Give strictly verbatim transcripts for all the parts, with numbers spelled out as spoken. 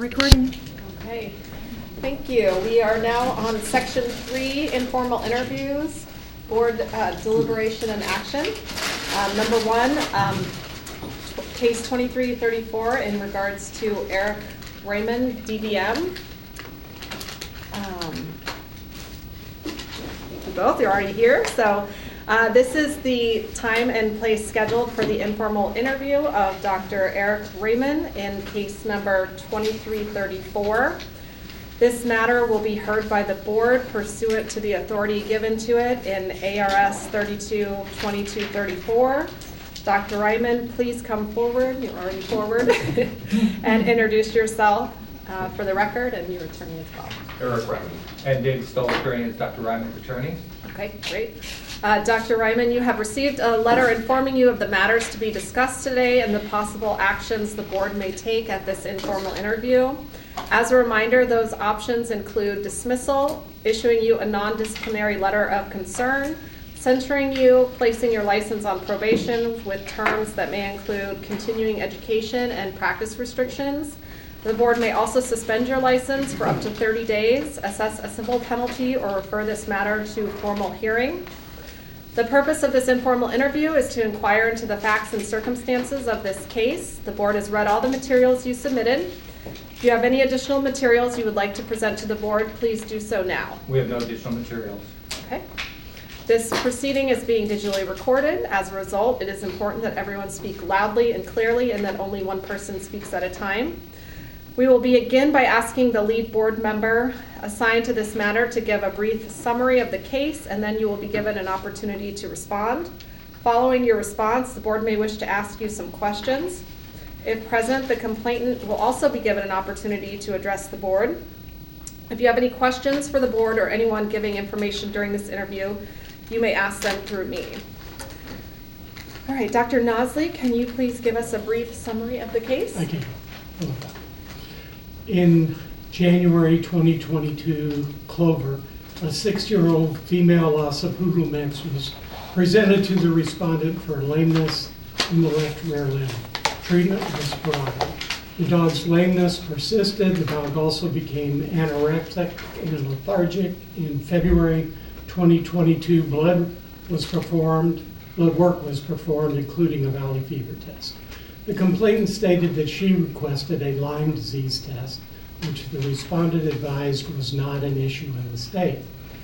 recording. Okay, thank you. We are now on section three, informal interviews, board uh, deliberation and action. Um, number one, um, case twenty-three thirty-four in regards to Eric Raymond, D V M. Um, you both, you're already here. So uh, this is the time and place scheduled for the informal interview of Doctor Eric Raymond in case number twenty-three thirty-four. This matter will be heard by the board pursuant to the authority given to it in A R S thirty-two twenty-two thirty-four. Doctor Raymond, please come forward. You're already forward. And introduce yourself uh, for the record and your attorney as well. Eric Raymond. And David Stoll, attorney, is Doctor Raymond's attorney. Okay, great. Uh, Doctor Raymond, you have received a letter informing you of the matters to be discussed today and the possible actions the board may take at this informal interview. As a reminder, those options include dismissal, issuing you a non-disciplinary letter of concern, censuring you, placing your license on probation with terms that may include continuing education and practice restrictions. The board may also suspend your license for up to thirty days, assess a civil penalty, or refer this matter to formal hearing. The purpose of this informal interview is to inquire into the facts and circumstances of this case. The board has read all the materials you submitted. If you have any additional materials you would like to present to the board, please do so now. We have no additional materials. Okay. This proceeding is being digitally recorded. As a result, it is important that everyone speak loudly and clearly and that only one person speaks at a time. We will begin by asking the lead board member assigned to this matter to give a brief summary of the case, and then you will be given an opportunity to respond. Following your response, the board may wish to ask you some questions. If present, the complainant will also be given an opportunity to address the board. If you have any questions for the board or anyone giving information during this interview, you may ask them through me. All right, Doctor Nosley, can you please give us a brief summary of the case? I can. In January twenty twenty-two, Clover, a six-year-old female Lhasa Poodle mix was presented to the respondent for lameness in the left rear limb. Treatment was provided. The dog's lameness persisted. The dog also became anorexic and lethargic. In February twenty twenty-two, blood was performed, blood work was performed, including a valley fever test. The complainant stated that she requested a Lyme disease test, which the respondent advised was not an issue in the state.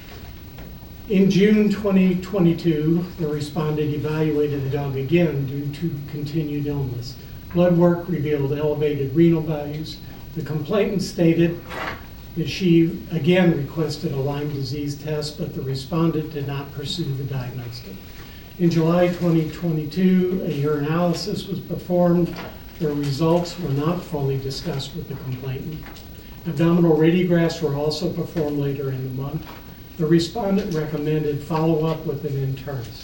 In June twenty twenty-two, the respondent evaluated the dog again due to continued illness. Blood work revealed elevated renal values. The complainant stated that she again requested a Lyme disease test, but the respondent did not pursue the diagnostic. In July twenty twenty-two, a urinalysis was performed. The results were not fully discussed with the complainant. Abdominal radiographs were also performed later in the month. The respondent recommended follow-up with an internist.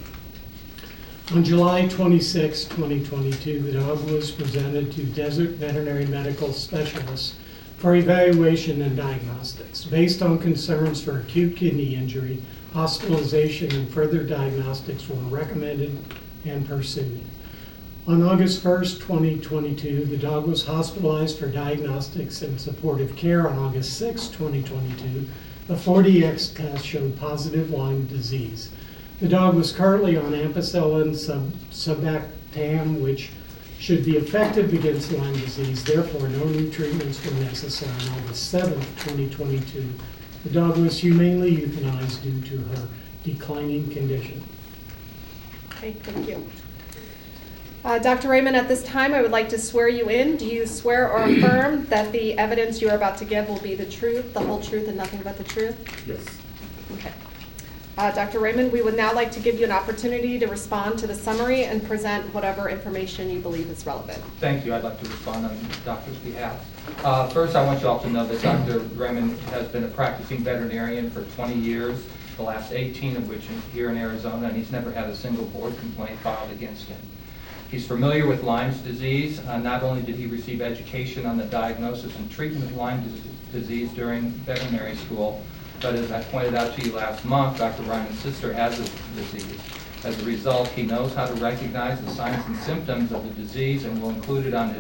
On July twenty-sixth, twenty twenty-two, the dog was presented to Desert Veterinary Medical Specialists for evaluation and diagnostics. Based on concerns for acute kidney injury, hospitalization and further diagnostics were recommended and pursued. On August first, twenty twenty-two, the dog was hospitalized for diagnostics and supportive care. On August sixth, twenty twenty-two, the four D X test showed positive Lyme disease. The dog was currently on ampicillin sub subactam, which should be effective against Lyme disease. Therefore, no new treatments were necessary. On August seventh, twenty twenty-two, the dog was humanely euthanized due to her declining condition. Okay, thank you. Uh, Doctor Raymond, at this time, I would like to swear you in. Do you swear or affirm that the evidence you are about to give will be the truth, the whole truth, and nothing but the truth? Yes. Okay. Uh, Doctor Raymond, we would now like to give you an opportunity to respond to the summary and present whatever information you believe is relevant. Thank you. I'd like to respond on the doctor's behalf. Uh, first, I want you all to know that Doctor Raymond has been a practicing veterinarian for twenty years, the last eighteen of which is here in Arizona, and he's never had a single board complaint filed against him. He's familiar with Lyme's disease. Uh, not only did he receive education on the diagnosis and treatment of Lyme disease during veterinary school, but as I pointed out to you last month, Doctor Raymond's sister has this disease. As a result, he knows how to recognize the signs and symptoms of the disease and will include it on his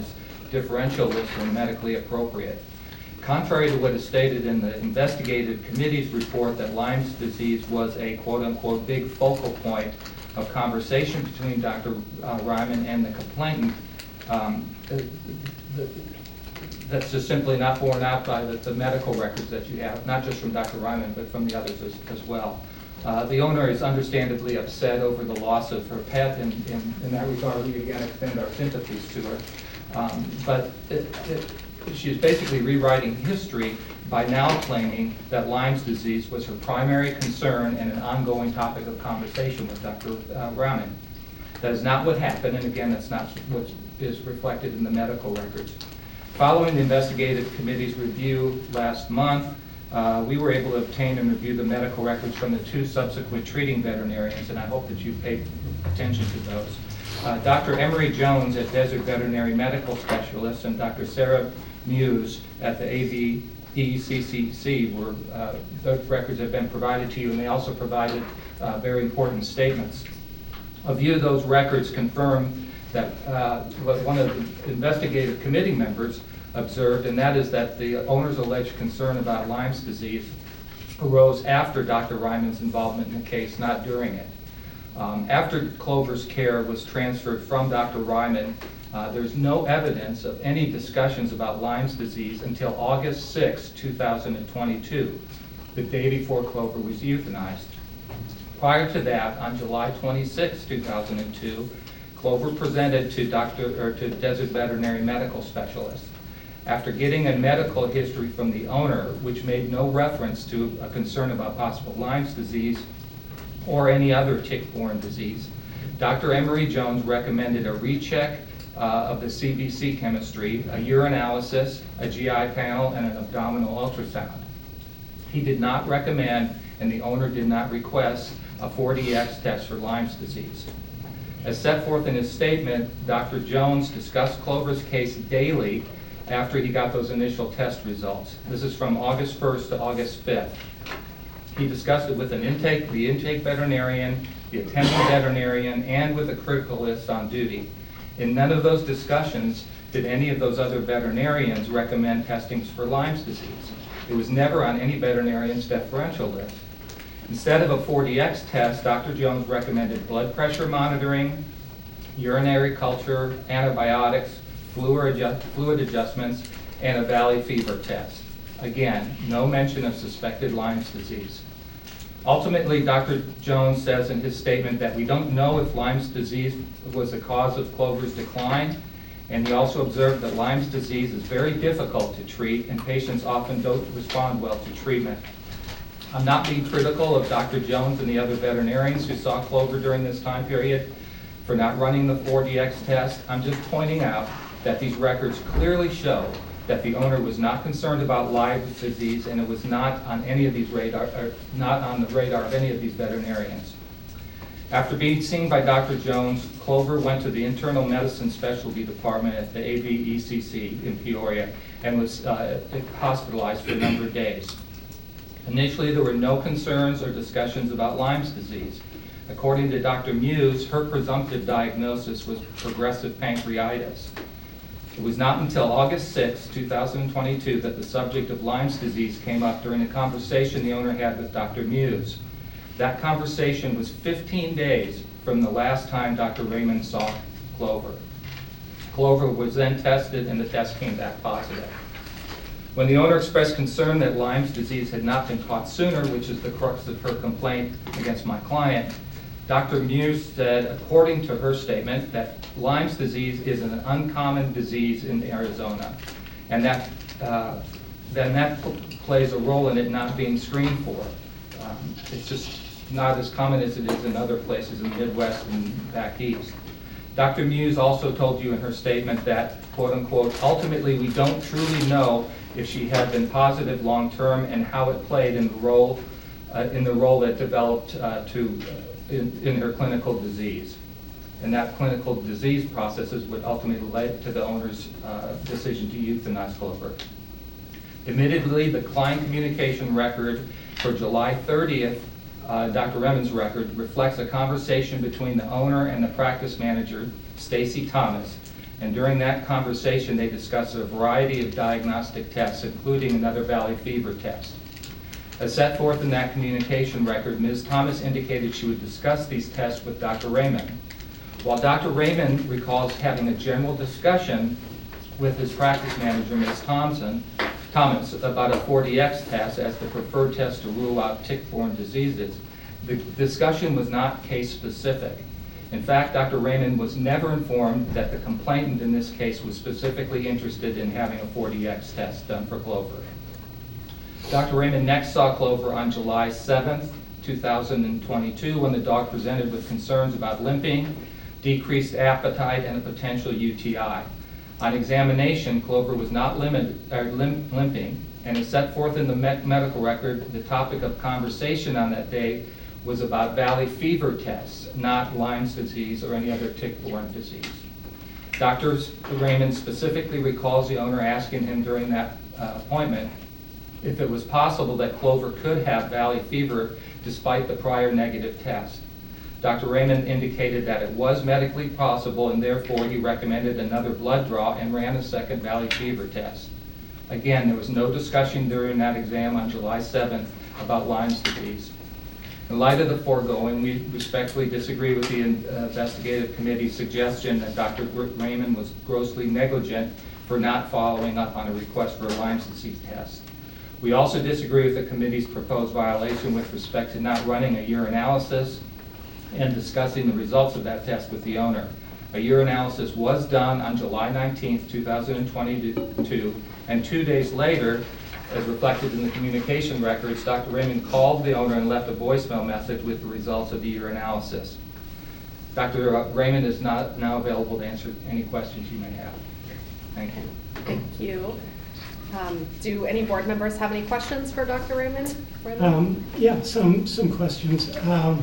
differential lists were medically appropriate. Contrary to what is stated in the investigative committee's report that Lyme's disease was a quote-unquote big focal point of conversation between Doctor Uh, Ryman and the complainant, um, the, the, that's just simply not borne out by the, the medical records that you have, not just from Doctor Ryman, but from the others as, as well. Uh, the owner is understandably upset over the loss of her pet, and in, in that regard, we again extend our sympathies to her. Um, but it, it, she is basically rewriting history by now claiming that Lyme's disease was her primary concern and an ongoing topic of conversation with Doctor Uh, Ryman. That is not what happened, and again, that's not what is reflected in the medical records. Following the investigative committee's review last month, uh, we were able to obtain and review the medical records from the two subsequent treating veterinarians, and I hope that you paid attention to those. Uh, Doctor Emery Jones at Desert Veterinary Medical Specialist and Doctor Sarah Muse at the A V E C C C were, uh, those records have been provided to you, and they also provided uh, very important statements. A view of those records confirm that uh, what one of the investigative committee members observed, and that is that the owner's alleged concern about Lyme's disease arose after Doctor Ryman's involvement in the case, not during it. Um, after Clover's care was transferred from Doctor Ryman, uh, there's no evidence of any discussions about Lyme's disease until August sixth, two thousand twenty-two, the day before Clover was euthanized. Prior to that, on July twenty-sixth, two thousand two, Clover presented to Doctor or to Desert Veterinary Medical Specialist. After getting a medical history from the owner, which made no reference to a concern about possible Lyme's disease or any other tick-borne disease, Doctor Emery Jones recommended a recheck uh, of the C B C chemistry, a urinalysis, a G I panel, and an abdominal ultrasound. He did not recommend, and the owner did not request, a four D X test for Lyme's disease. As set forth in his statement, Doctor Jones discussed Clover's case daily after he got those initial test results. This is from August first to August fifth. He discussed it with an intake, the intake veterinarian, the attending veterinarian, and with a criticalist on duty. In none of those discussions did any of those other veterinarians recommend testings for Lyme's disease. It was never on any veterinarian's deferential list. Instead of a four D X test, Doctor Jones recommended blood pressure monitoring, urinary culture, antibiotics, fluid, adjust, fluid adjustments, and a valley fever test. Again, no mention of suspected Lyme's disease. Ultimately, Doctor Jones says in his statement that we don't know if Lyme's disease was the cause of Clover's decline, and he also observed that Lyme's disease is very difficult to treat, and patients often don't respond well to treatment. I'm not being critical of Doctor Jones and the other veterinarians who saw Clover during this time period for not running the four D X test. I'm just pointing out that these records clearly show that the owner was not concerned about Lyme's disease, and it was not on any of these radar, or not on the radar of any of these veterinarians. After being seen by Doctor Jones, Clover went to the internal medicine specialty department at the A V E C C in Peoria and was uh, hospitalized for a number of days. Initially, there were no concerns or discussions about Lyme's disease. According to Doctor Muse, her presumptive diagnosis was progressive pancreatitis. It was not until August sixth, two thousand twenty-two, that the subject of Lyme's disease came up during a conversation the owner had with Doctor Muse. That conversation was fifteen days from the last time Doctor Raymond saw Clover. Clover was then tested, and the test came back positive. When the owner expressed concern that Lyme's disease had not been caught sooner, which is the crux of her complaint against my client, Doctor Muse said, according to her statement, that Lyme's disease is an uncommon disease in Arizona, and that uh, then that plays a role in it not being screened for. Um, it's just not as common as it is in other places in the Midwest and back east. Doctor Muse also told you in her statement that, quote unquote, ultimately we don't truly know if she had been positive long term and how it played in the role uh, in the role that developed uh, to uh, in, in her clinical disease. And that clinical disease processes would ultimately lead to the owner's uh, decision to euthanize Clover. Admittedly, the client communication record for July thirtieth, uh, Doctor Remen's record, reflects a conversation between the owner and the practice manager, Stacy Thomas, And during that conversation, they discussed a variety of diagnostic tests, including another valley fever test. As set forth in that communication record, Miz Thomas indicated she would discuss these tests with Doctor Raymond. While Doctor Raymond recalls having a general discussion with his practice manager, Miz Thompson, Thomas, about a four D X test as the preferred test to rule out tick-borne diseases, the discussion was not case-specific. In fact, Doctor Raymond was never informed that the complainant in this case was specifically interested in having a four D X test done for Clover. Doctor Raymond next saw Clover on July seventh, two thousand twenty-two, when the dog presented with concerns about limping, decreased appetite, and a potential U T I. On examination, Clover was not limit, uh, lim limping, and as set forth in the me medical record, the topic of conversation on that day was about valley fever tests, not Lyme's disease or any other tick-borne disease. Doctor Raymond specifically recalls the owner asking him during that uh, appointment if it was possible that Clover could have valley fever despite the prior negative test. Doctor Raymond indicated that it was medically possible, and therefore he recommended another blood draw and ran a second valley fever test. Again, there was no discussion during that exam on July seventh about Lyme's disease. In light of the foregoing, we respectfully disagree with the uh, investigative committee's suggestion that Doctor Raymond was grossly negligent for not following up on a request for a Lyme's disease test. We also disagree with the committee's proposed violation with respect to not running a urinalysis and discussing the results of that test with the owner. A urinalysis was done on July nineteenth, two thousand twenty-two, and two days later, as reflected in the communication records, Doctor Raymond called the owner and left a voicemail message with the results of the urinalysis. Doctor Raymond is not now available to answer any questions you may have. Thank you. Thank you. Um, do any board members have any questions for Doctor Raymond? Um, yeah, some, some questions. Um,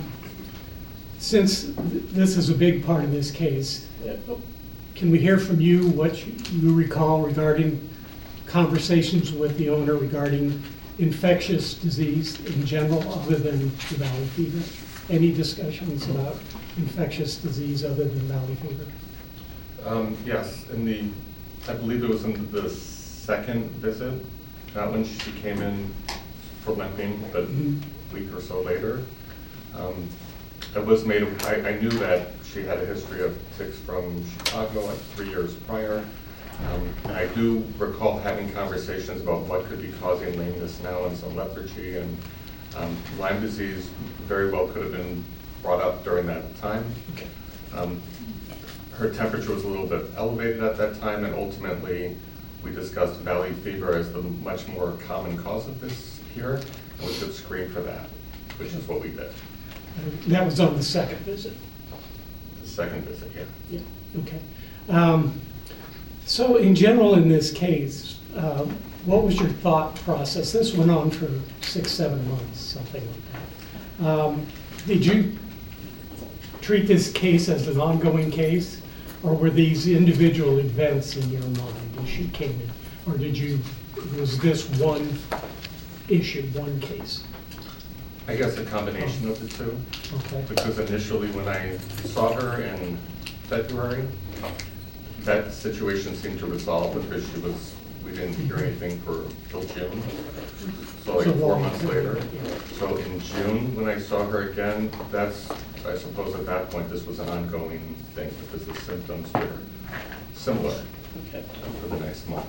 since th this is a big part of this case, uh, can we hear from you what you, you recall regarding conversations with the owner regarding infectious disease in general other than the valley fever? Any discussions about infectious disease other than valley fever? Um, yes, in the, I believe it was in the second visit, not when she came in for limping, but Mm-hmm. a week or so later. Um, it was made, I, I knew that she had a history of ticks from Chicago like three years prior. Um, and I do recall having conversations about what could be causing lameness now and some lethargy, and um, Lyme disease very well could have been brought up during that time. Okay. Um, her temperature was a little bit elevated at that time, and ultimately we discussed valley fever as the much more common cause of this here, and we should screen for that, which is what we did. Uh, that was on the second visit? The second visit, yeah. Yeah, okay. Um, so in general in this case, uh, what was your thought process? This went on for six, seven months, something like that. Um, did you treat this case as an ongoing case, or were these individual events in your mind as she came in? Or did you, was this one issue, one case? I guess a combination of the two. Okay. Because initially when I saw her in February, that situation seemed to resolve because she was, we didn't hear anything for till June. So like So four long. months later. Yeah. So in June, when I saw her again, that's, I suppose at that point, this was an ongoing thing because the symptoms were similar Okay. for the next month.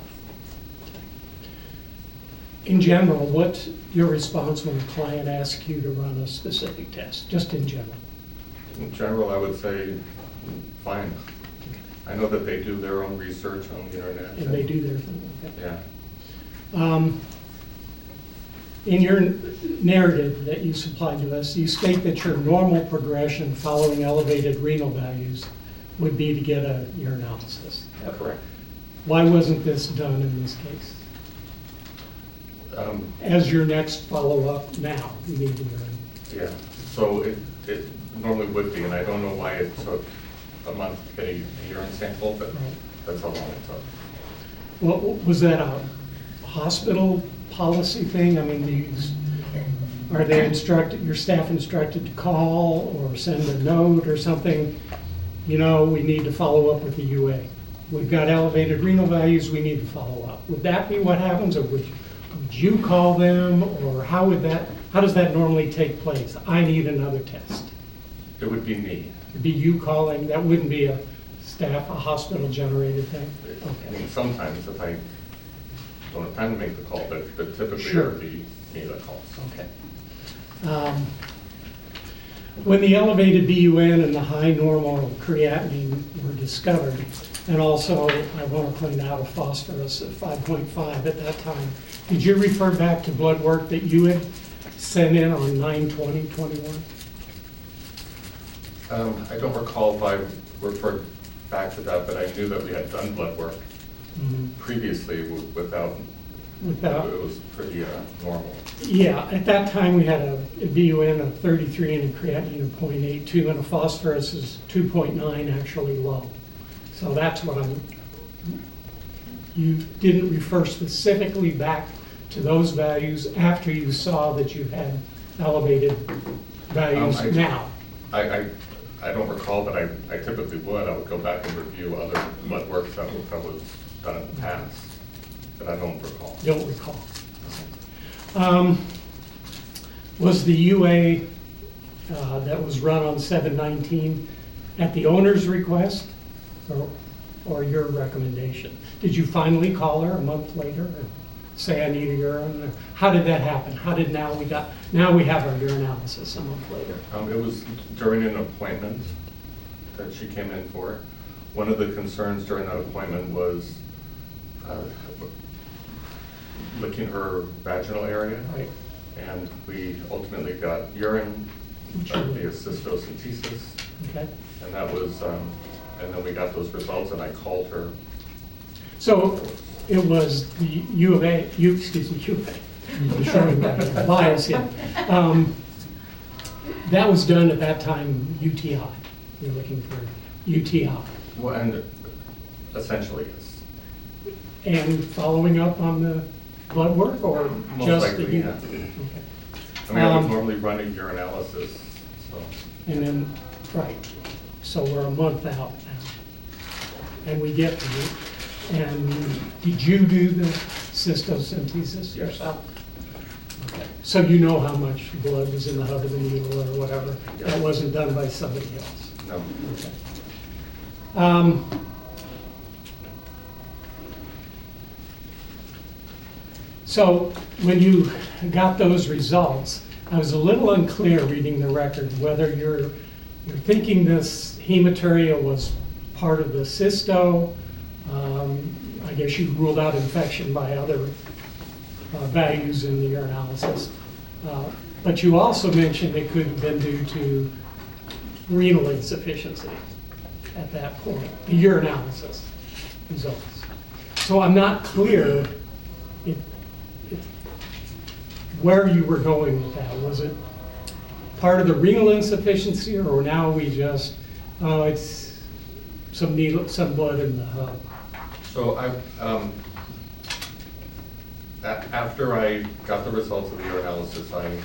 In general, what's your response when a client asks you to run a specific test, just in general? In general, I would say, fine. I know that they do their own research on the internet. And they do their thing, okay. Yeah. Um, in your narrative that you supplied to us, you state that your normal progression following elevated renal values would be to get a urinalysis. Correct. Why wasn't this done in this case? Um, As your next follow-up now, you need the urine. Yeah, so it, it normally would be, and I don't know why it took a month to get a urine sample, but Right. that's how long it took. Well, was that a hospital policy thing? I mean, these, are they instructed, your staff instructed to call or send a note or something? You know, we need to follow up with the U A. we've got elevated renal values, we need to follow up. Would that be what happens, or would you, would you call them, or how would that, how does that normally take place? I need another test. It would be me. It'd be you calling, that wouldn't be a staff, a hospital generated thing? I Okay. mean, sometimes if I don't have time to make the call, but, but typically it Sure. would be me that calls. Okay. Um, When the elevated B U N and the high normal creatinine were discovered, and also, I want to point out a phosphorus at five point five at that time, did you refer back to blood work that you had sent in on nine twenty twenty-one? Um, I don't recall if I referred back to that, but I knew that we had done blood work previously w- without, Without, it was pretty uh, normal. yeah, at that time, we had a a B U N of thirty-three and a creatinine of zero point eight two, and a phosphorus is two point nine, actually low. So that's what I'm, you didn't refer specifically back to those values after you saw that you had elevated values Um, I- now? I, I, I don't recall, but I, I typically would. I would go back and review other blood works that was, that was done in the past, but I don't recall. Don't recall. Um, Was the U A uh, that was run on seven nineteen at the owner's request or, or your recommendation? Did you finally call her a month later and say, I need a urine? How did that happen? How did now we got, now we have our urinalysis a month later? Um, it was during an appointment that she came in for. One of the concerns during that appointment was uh, licking her vaginal area. Right. And we ultimately got urine uh, Sure. via cystocentesis, Okay. and that was, um, and then we got those results, and I called her. So it was the U of A, U, excuse me, U of A. I'm showing my bias here. Um, That was done at that time, U T I. You're looking for U T I. Well, and essentially, yes. And following up on the blood work, or Most just the? likely, U- yeah. Okay. I mean, I would Um, normally run a urinalysis, so. And then, right, so we're a month out now. And we get the, and did you do the cystocentesis Yes. yourself? Okay. So you know how much blood was in the hub of the needle or whatever? Yes. That wasn't done by somebody else? No. Okay. Um, So when you got those results, I was a little unclear reading the record whether you're, you're thinking this hematuria was part of the cysto. Um, I guess you ruled out infection by other uh, values in the urinalysis. Uh, But you also mentioned it could have been due to renal insufficiency at that point, the urinalysis results. So I'm not clear it, it, where you were going with that. Was it part of the renal insufficiency, or now we just, oh, it's some needle, some blood in the hub? So I, um, a- after I got the results of the urinalysis, I,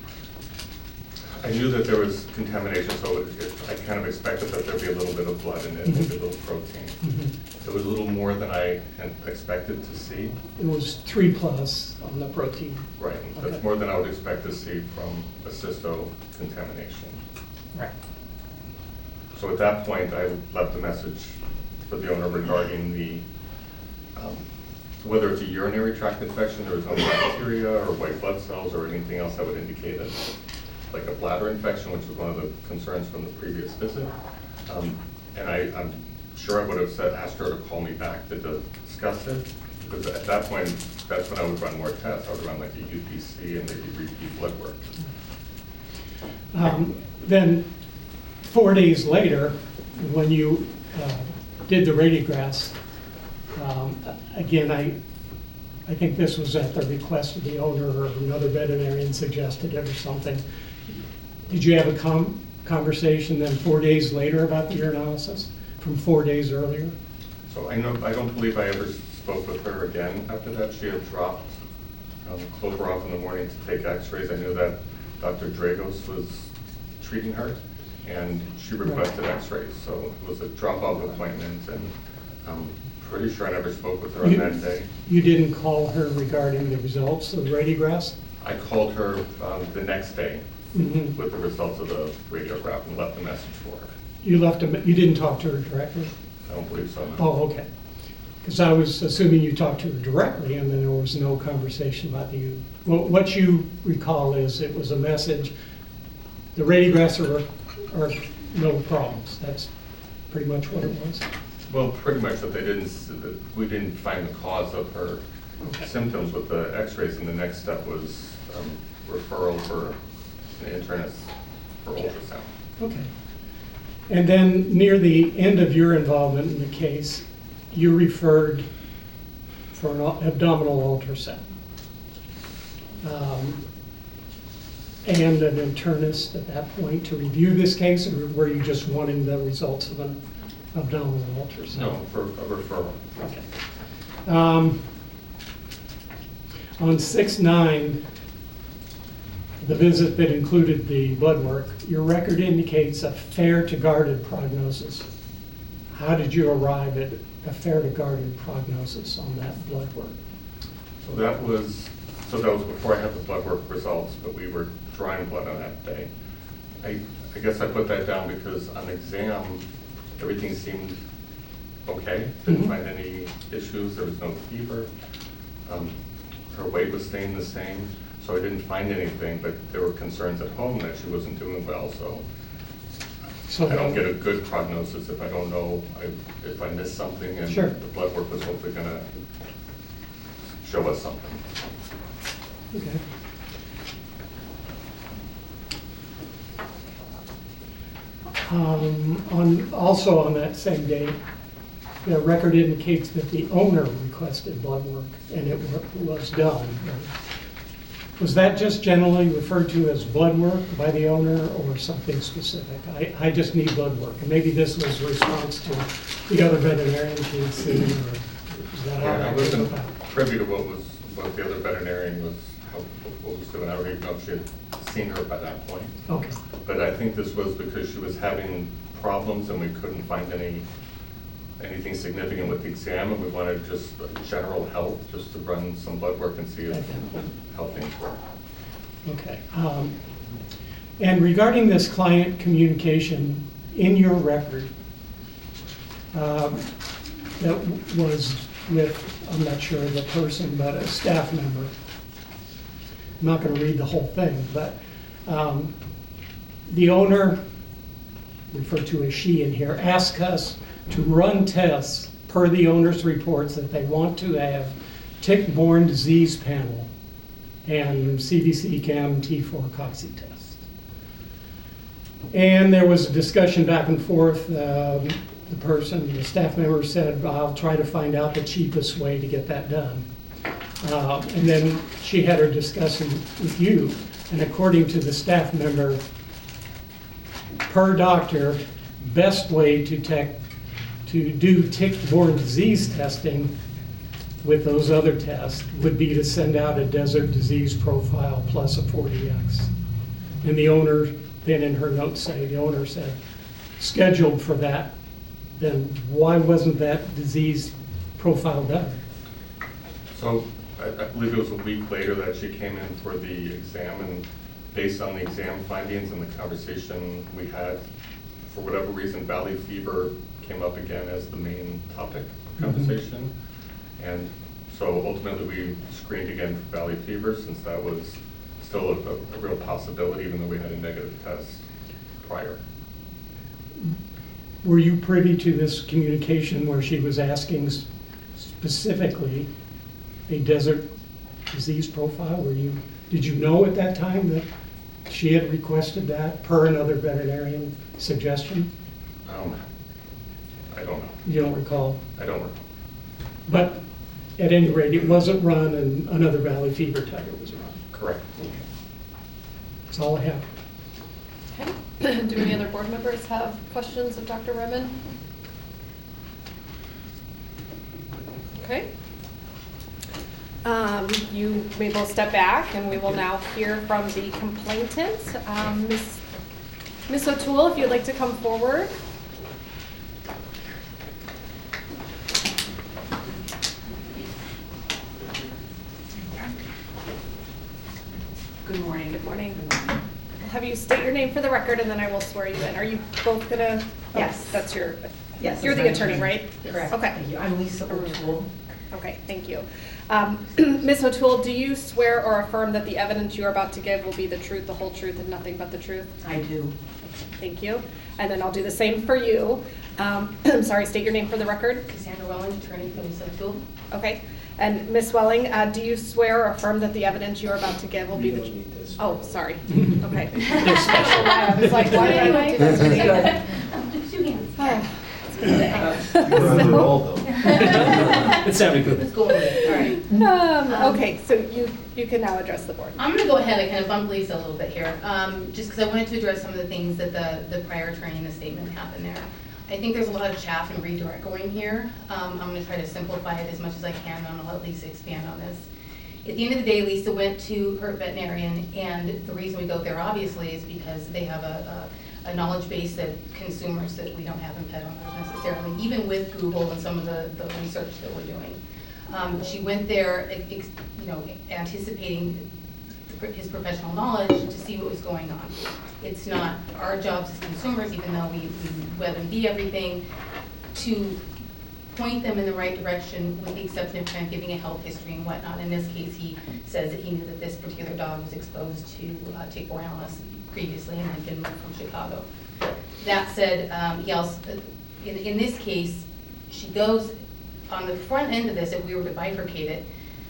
I knew that there was contamination, so it, it, I kind of expected that there'd be a little bit of blood in it, maybe a little protein. It was a little more than I had expected to see. It was three plus on the protein. Right, Okay. that's more than I would expect to see from a cysto contamination. Right. So at that point, I left a message for the owner regarding the, um, whether it's a urinary tract infection, there was no bacteria or white blood cells or anything else that would indicate it, like a bladder infection, which was one of the concerns from the previous visit. Um, And I, I'm sure I would have said, asked her to call me back to discuss it, because at that point, that's when I would run more tests. I would run like a U P C and maybe repeat blood work. Um, Then, four days later, when you uh, did the radiographs, um, again, I, I think this was at the request of the owner, or another veterinarian suggested it or something. Did you have a com- conversation then four days later about the urinalysis from four days earlier? So I know, I don't believe I ever spoke with her again after that. She had dropped um, Clover off in the morning to take x-rays. I knew that Doctor Dragos was treating her, and she requested x-rays. So it was a drop-off appointment, and I'm pretty sure I never spoke with her on You- that day. You didn't call her regarding the results of the radiographs? I called her um, the next day Mhm. with the results of the radiograph and left a message for her. You left a, me- you didn't talk to her directly? I don't believe so, no. Oh, okay. Because I was assuming you talked to her directly and then there was no conversation about you. Well, what you recall is it was a message, the radiographs are, are no problems. That's pretty much what it was. Well, pretty much that they didn't, s- that we didn't find the cause of her Okay. symptoms with the x-rays, and the next step was um, referral for an internist for ultrasound. Okay. And then near the end of your involvement in the case, you referred for an au- abdominal ultrasound. Um, And an internist at that point to review this case, or were you just wanting the results of an abdominal ultrasound? No, for a referral. Okay. Um, On six nine, the visit that included the blood work, your record indicates a fair to guarded prognosis. How did you arrive at a fair to guarded prognosis on that blood work? So that was, so that was before I had the blood work results, but we were drawing blood on that day. I, I guess I put that down because on exam, everything seemed okay. Didn't Mhm. find any issues, there was no fever. Um, Her weight was staying the same, so I didn't find anything, but there were concerns at home that she wasn't doing well, so So I don't get a good prognosis if I don't know, I- if I missed something, and Sure. the blood work was hopefully gonna show us something. Okay. Um, On, also on that same day, the record indicates that the owner requested blood work, and it wa- was done. Was that just generally referred to as blood work by the owner, or something specific? I, I just need blood work, and maybe this was a response to the other veterinarian she'd seen, or is that how Yeah, I that came wasn't about? privy to what was, what the other veterinarian was, how, what was doing. I don't even know if she had seen her by that point. Okay, But I think this was because she was having problems and we couldn't find any, anything significant with the exam, and we wanted just general health, just to run some blood work and see if, how things were. okay. Um, And regarding this client communication, in your record, um, that was with, I'm not sure of the person, but a staff member. I'm not gonna read the whole thing, but um, the owner, referred to as she in here, asked us to run tests per the owner's reports that they want to have tick-borne disease panel and C B C CAM T four Coxie test. And there was a discussion back and forth. Um, the person, the staff member said, I'll try to find out the cheapest way to get that done. Uh, and then she had her discussion with you, and according to the staff member, per doctor, best way to tech, to do tick-borne disease testing with those other tests would be to send out a desert disease profile plus a forty X. And the owner, then in her notes say, the owner said, scheduled for that, then why wasn't that disease profile done? So I, I believe it was a week later that she came in for the exam, and based on the exam findings and the conversation we had, for whatever reason, valley fever came up again as the main topic of conversation. And so ultimately we screened again for valley fever, since that was still a, a, a real possibility, even though we had a negative test prior. Were you privy to this communication where she was asking s- specifically a desert disease profile? Were you, did you know at that time that she had requested that per another veterinarian suggestion? Um, I don't know. You don't recall? I don't recall. But at any rate, it wasn't run and another valley fever titer was run. Correct. That's all I have. Okay. Do any other board members have questions of Doctor Remen? Okay. Um, You may both step back, and we will now hear from the complainant. Um, Miz Miz O'Toole, if you'd like to come forward. Good morning. Good morning. I'll have you state your name for the record, and then I will swear you in. Are you both gonna? oh, Yes. That's your, Yes. you're the that's my attorney, right? Correct. Okay. Thank you. I'm Lisa O'Toole. Okay, thank you. Um, Miz O'Toole, do you swear or affirm that the evidence you are about to give will be the truth, the whole truth, and nothing but the truth? I do. Thank you. And then I'll do the same for you. Um, I'm sorry, state your name for the record. Cassandra Welling, attorney for Lisa O'Toole. Okay. And Miz Welling, uh, do you swear or affirm that the evidence you are about to give will be the truth? Oh, sorry. Okay. I was like, why did I not do that to you? Two hands. Oh. You were on the roll, though. It sounded Let's good. go with it, all right. Um, okay, so you, you can now address the board. I'm gonna go ahead, I kind of bumped Lisa a little bit here, um, just because I wanted to address some of the things that the, the prior attorney in the statement happened there. I think there's a lot of chaff and redirect going here. Um, I'm gonna try to simplify it as much as I can, and I'm gonna let Lisa expand on this. At the end of the day, Lisa went to her veterinarian, and the reason we go there obviously is because they have a, a, a knowledge base that consumers that we don't have in pet owners necessarily, even with Google and some of the, the research that we're doing. Um, she went there, ex, you know, anticipating his professional knowledge to see what was going on. It's not our jobs as consumers, even though we, we web and be everything, to point them in the right direction with the exception of kind of giving a health history and whatnot. In this case, he says that he knew that this particular dog was exposed to uh, tick-borne illness previously and had been moved from Chicago. That said, um, he also, in, in this case, she goes, on the front end of this, if we were to bifurcate it,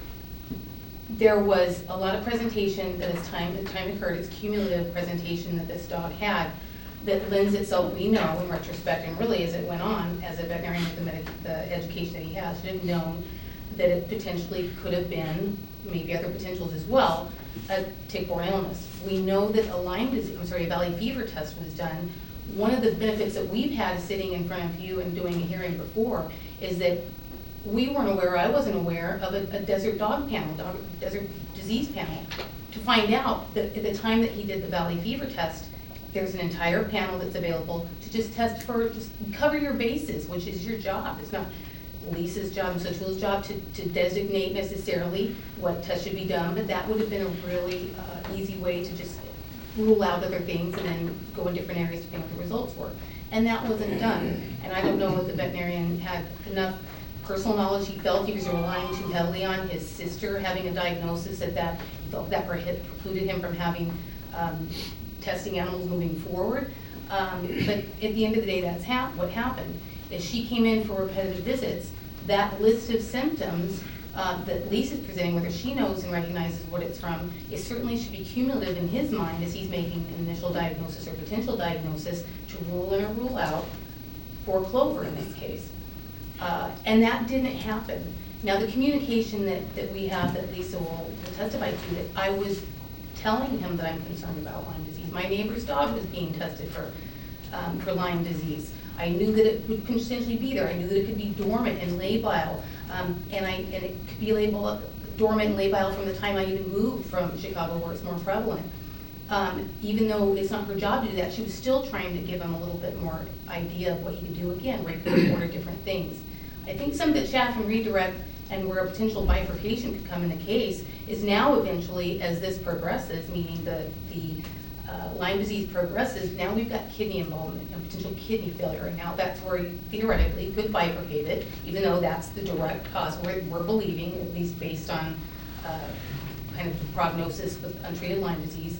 there was a lot of presentation that as time, as time occurred, it's cumulative presentation that this dog had that lends itself, we know in retrospect, and really as it went on, as a veterinarian with the, medic, the education that he has, should have known that it potentially could have been, maybe other potentials as well, a tick-borne illness. We know that a Lyme disease, I'm sorry, a valley fever test was done. One of the benefits that we've had sitting in front of you and doing a hearing before is that we weren't aware, I wasn't aware of a, a desert dog panel, dog, desert disease panel, to find out that at the time that he did the valley fever test, there's an entire panel that's available to just test for, just cover your bases, which is your job. It's not Lisa's job and O'Toole's job to, to designate necessarily what tests should be done, but that would have been a really uh, easy way to just rule out other things and then go in different areas depending on what the results were. And that wasn't done. And I don't know if the veterinarian had enough personal knowledge. He felt he was relying too heavily on his sister having a diagnosis that that he felt that precluded him from having um, testing animals moving forward. Um, but at the end of the day, that's hap what happened. Is she came in for repetitive visits, that list of symptoms uh, that Lisa's presenting, whether she knows and recognizes what it's from, it certainly should be cumulative in his mind as he's making an initial diagnosis or potential diagnosis to rule in or rule out for Clover in this case. Uh, and that didn't happen. Now the communication that, that we have that Lisa will, will testify to, that I was telling him that I'm concerned about Lyme disease. My neighbor's dog was being tested for, um, for Lyme disease. I knew that it would potentially be there. I knew that it could be dormant and labile, um, and, I, and it could be labeled dormant and labile from the time I even moved from Chicago where it's more prevalent. Um, even though it's not her job to do that, she was still trying to give him a little bit more idea of what he could do again, where he could order different things. I think some of the chaff and redirect and where a potential bifurcation could come in the case is now eventually, as this progresses, meaning the, the uh, Lyme disease progresses, now we've got kidney involvement and potential kidney failure. And now that's where you theoretically could bifurcate it, even though that's the direct cause. We're, we're believing, at least based on uh, kind of the prognosis with untreated Lyme disease,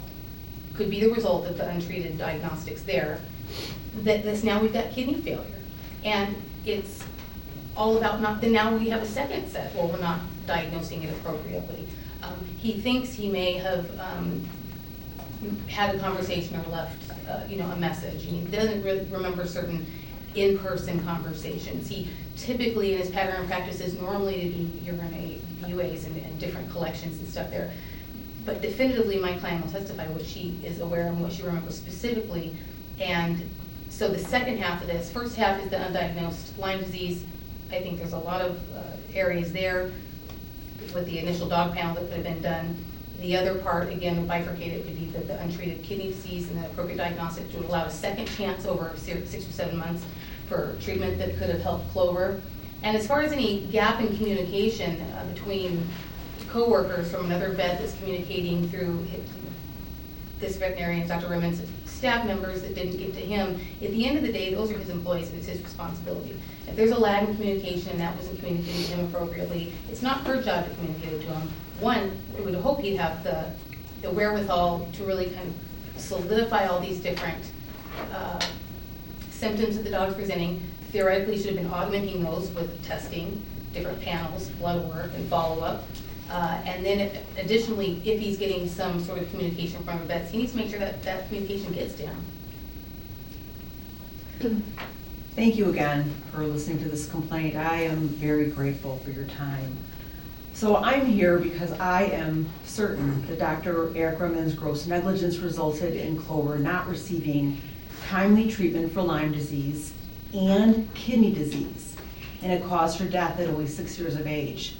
could be the result of the untreated diagnostics there, that this now we've got kidney failure. And it's all about not, then now we have a second set, well, we're not diagnosing it appropriately. Um, he thinks he may have um, had a conversation or left, uh, you know, a message. And he doesn't re remember certain in-person conversations. He typically, in his pattern of practice, is normally to do urine U As and, and different collections and stuff there. But definitively, my client will testify what she is aware of and what she remembers specifically. And so the second half of this, first half is the undiagnosed Lyme disease. I think there's a lot of uh, areas there with the initial dog panel that could have been done. The other part, again, bifurcated, could be the, the untreated kidney disease and the appropriate diagnostics would allow a second chance over six or seven months for treatment that could have helped Clover. And as far as any gap in communication uh, between coworkers from another vet that's communicating through hi- this veterinarian, Doctor Rimmons, staff members that didn't get to him. At the end of the day, those are his employees, and it's his responsibility. If there's a lag in communication and that wasn't communicated to him appropriately, it's not her job to communicate it to him. One, we would hope he'd have the, the wherewithal to really kind of solidify all these different uh, symptoms that the dog's presenting. Theoretically, he should have been augmenting those with testing, different panels, blood work, and follow-up. Uh, and then additionally, if he's getting some sort of communication from a vet, he needs to make sure that that communication gets to him. Thank you again for listening to this complaint. I am very grateful for your time. So I'm here because I am certain that Doctor Eric Rimmons' gross negligence resulted in Clover not receiving timely treatment for Lyme disease and kidney disease, and it caused her death at only six years of age.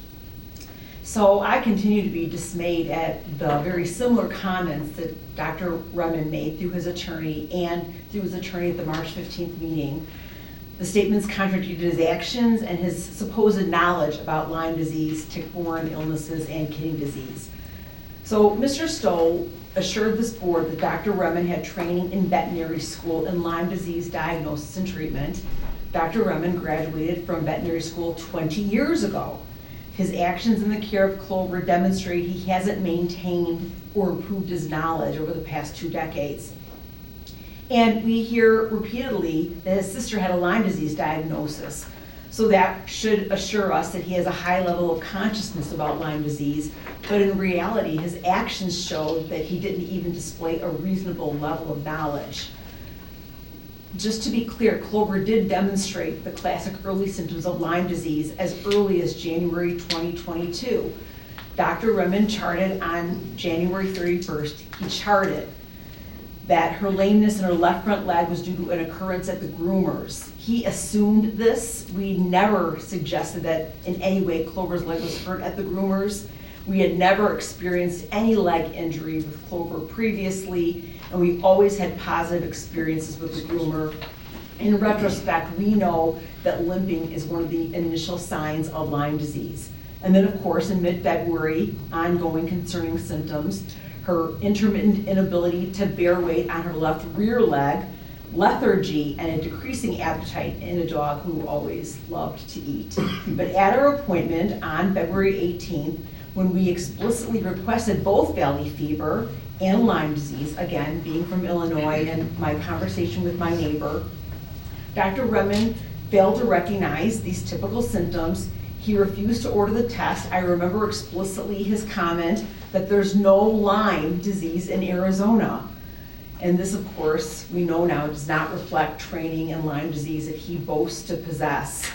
So I continue to be dismayed at the very similar comments that Doctor Rimmons made through his attorney and through his attorney at the March fifteenth meeting. The statements contradicted his actions and his supposed knowledge about Lyme disease, tick-borne illnesses, and kidney disease. So Mister Stoll assured this board that Doctor Rimmons had training in veterinary school in Lyme disease diagnosis and treatment. Doctor Rimmons graduated from veterinary school twenty years ago. His actions in the care of Clover demonstrate he hasn't maintained or improved his knowledge over the past two decades. And we hear repeatedly that his sister had a Lyme disease diagnosis. So that should assure us that he has a high level of consciousness about Lyme disease, but in reality, his actions showed that he didn't even display a reasonable level of knowledge. Just to be clear, Clover did demonstrate the classic early symptoms of Lyme disease as early as January twenty twenty-two. Doctor Rimmons charted on January thirty-first, he charted that her lameness in her left front leg was due to an occurrence at the groomers. He assumed this. We never suggested that in any way Clover's leg was hurt at the groomers. We had never experienced any leg injury with Clover previously, and we always had positive experiences with the groomer. In retrospect, we know that limping is one of the initial signs of Lyme disease. And then, of course, in mid-February, ongoing concerning symptoms, her intermittent inability to bear weight on her left rear leg, lethargy, and a decreasing appetite in a dog who always loved to eat. But at our appointment on February eighteenth, when we explicitly requested both valley fever and Lyme disease, again, being from Illinois and my conversation with my neighbor, Doctor Rimmons failed to recognize these typical symptoms. He refused to order the test. I remember explicitly his comment that there's no Lyme disease in Arizona. And this, of course, we know now does not reflect training in Lyme disease that he boasts to possess.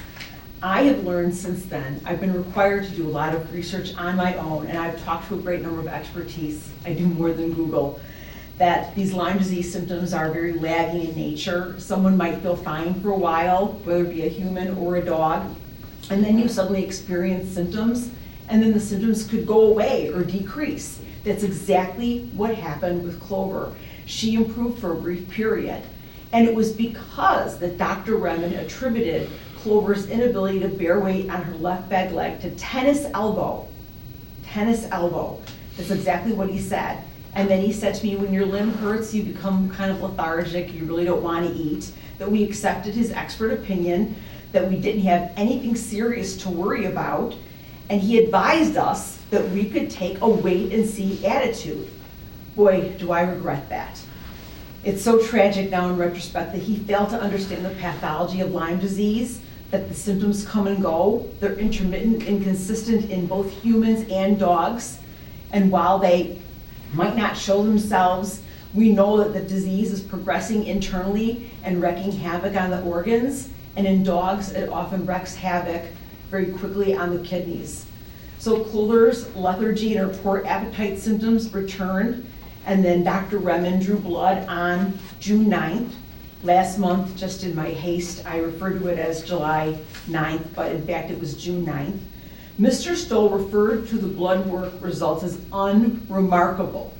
I have learned since then, I've been required to do a lot of research on my own, and I've talked to a great number of expertise. I do more than Google. That these Lyme disease symptoms are very lagging in nature. Someone might feel fine for a while, whether it be a human or a dog, and then you suddenly experience symptoms, and then the symptoms could go away or decrease. That's exactly what happened with Clover. She improved for a brief period, and it was because that Doctor Rimmons attributed Clover's inability to bear weight on her left back leg to tennis elbow. Tennis elbow. That's exactly what he said. And then he said to me, when your limb hurts, you become kind of lethargic, you really don't want to eat. That we accepted his expert opinion, that we didn't have anything serious to worry about, and he advised us that we could take a wait and see attitude. Boy, do I regret that. It's so tragic now in retrospect that he failed to understand the pathology of Lyme disease, that the symptoms come and go. They're intermittent, inconsistent in both humans and dogs. And while they might not show themselves, we know that the disease is progressing internally and wreaking havoc on the organs. And in dogs, it often wreaks havoc very quickly on the kidneys. So Clover's lethargy and her poor appetite symptoms returned, and then Doctor Rimmons drew blood on June ninth. Last month, just in my haste, I referred to it as July ninth, but in fact it was June ninth. Mister Stoll referred to the blood work results as unremarkable.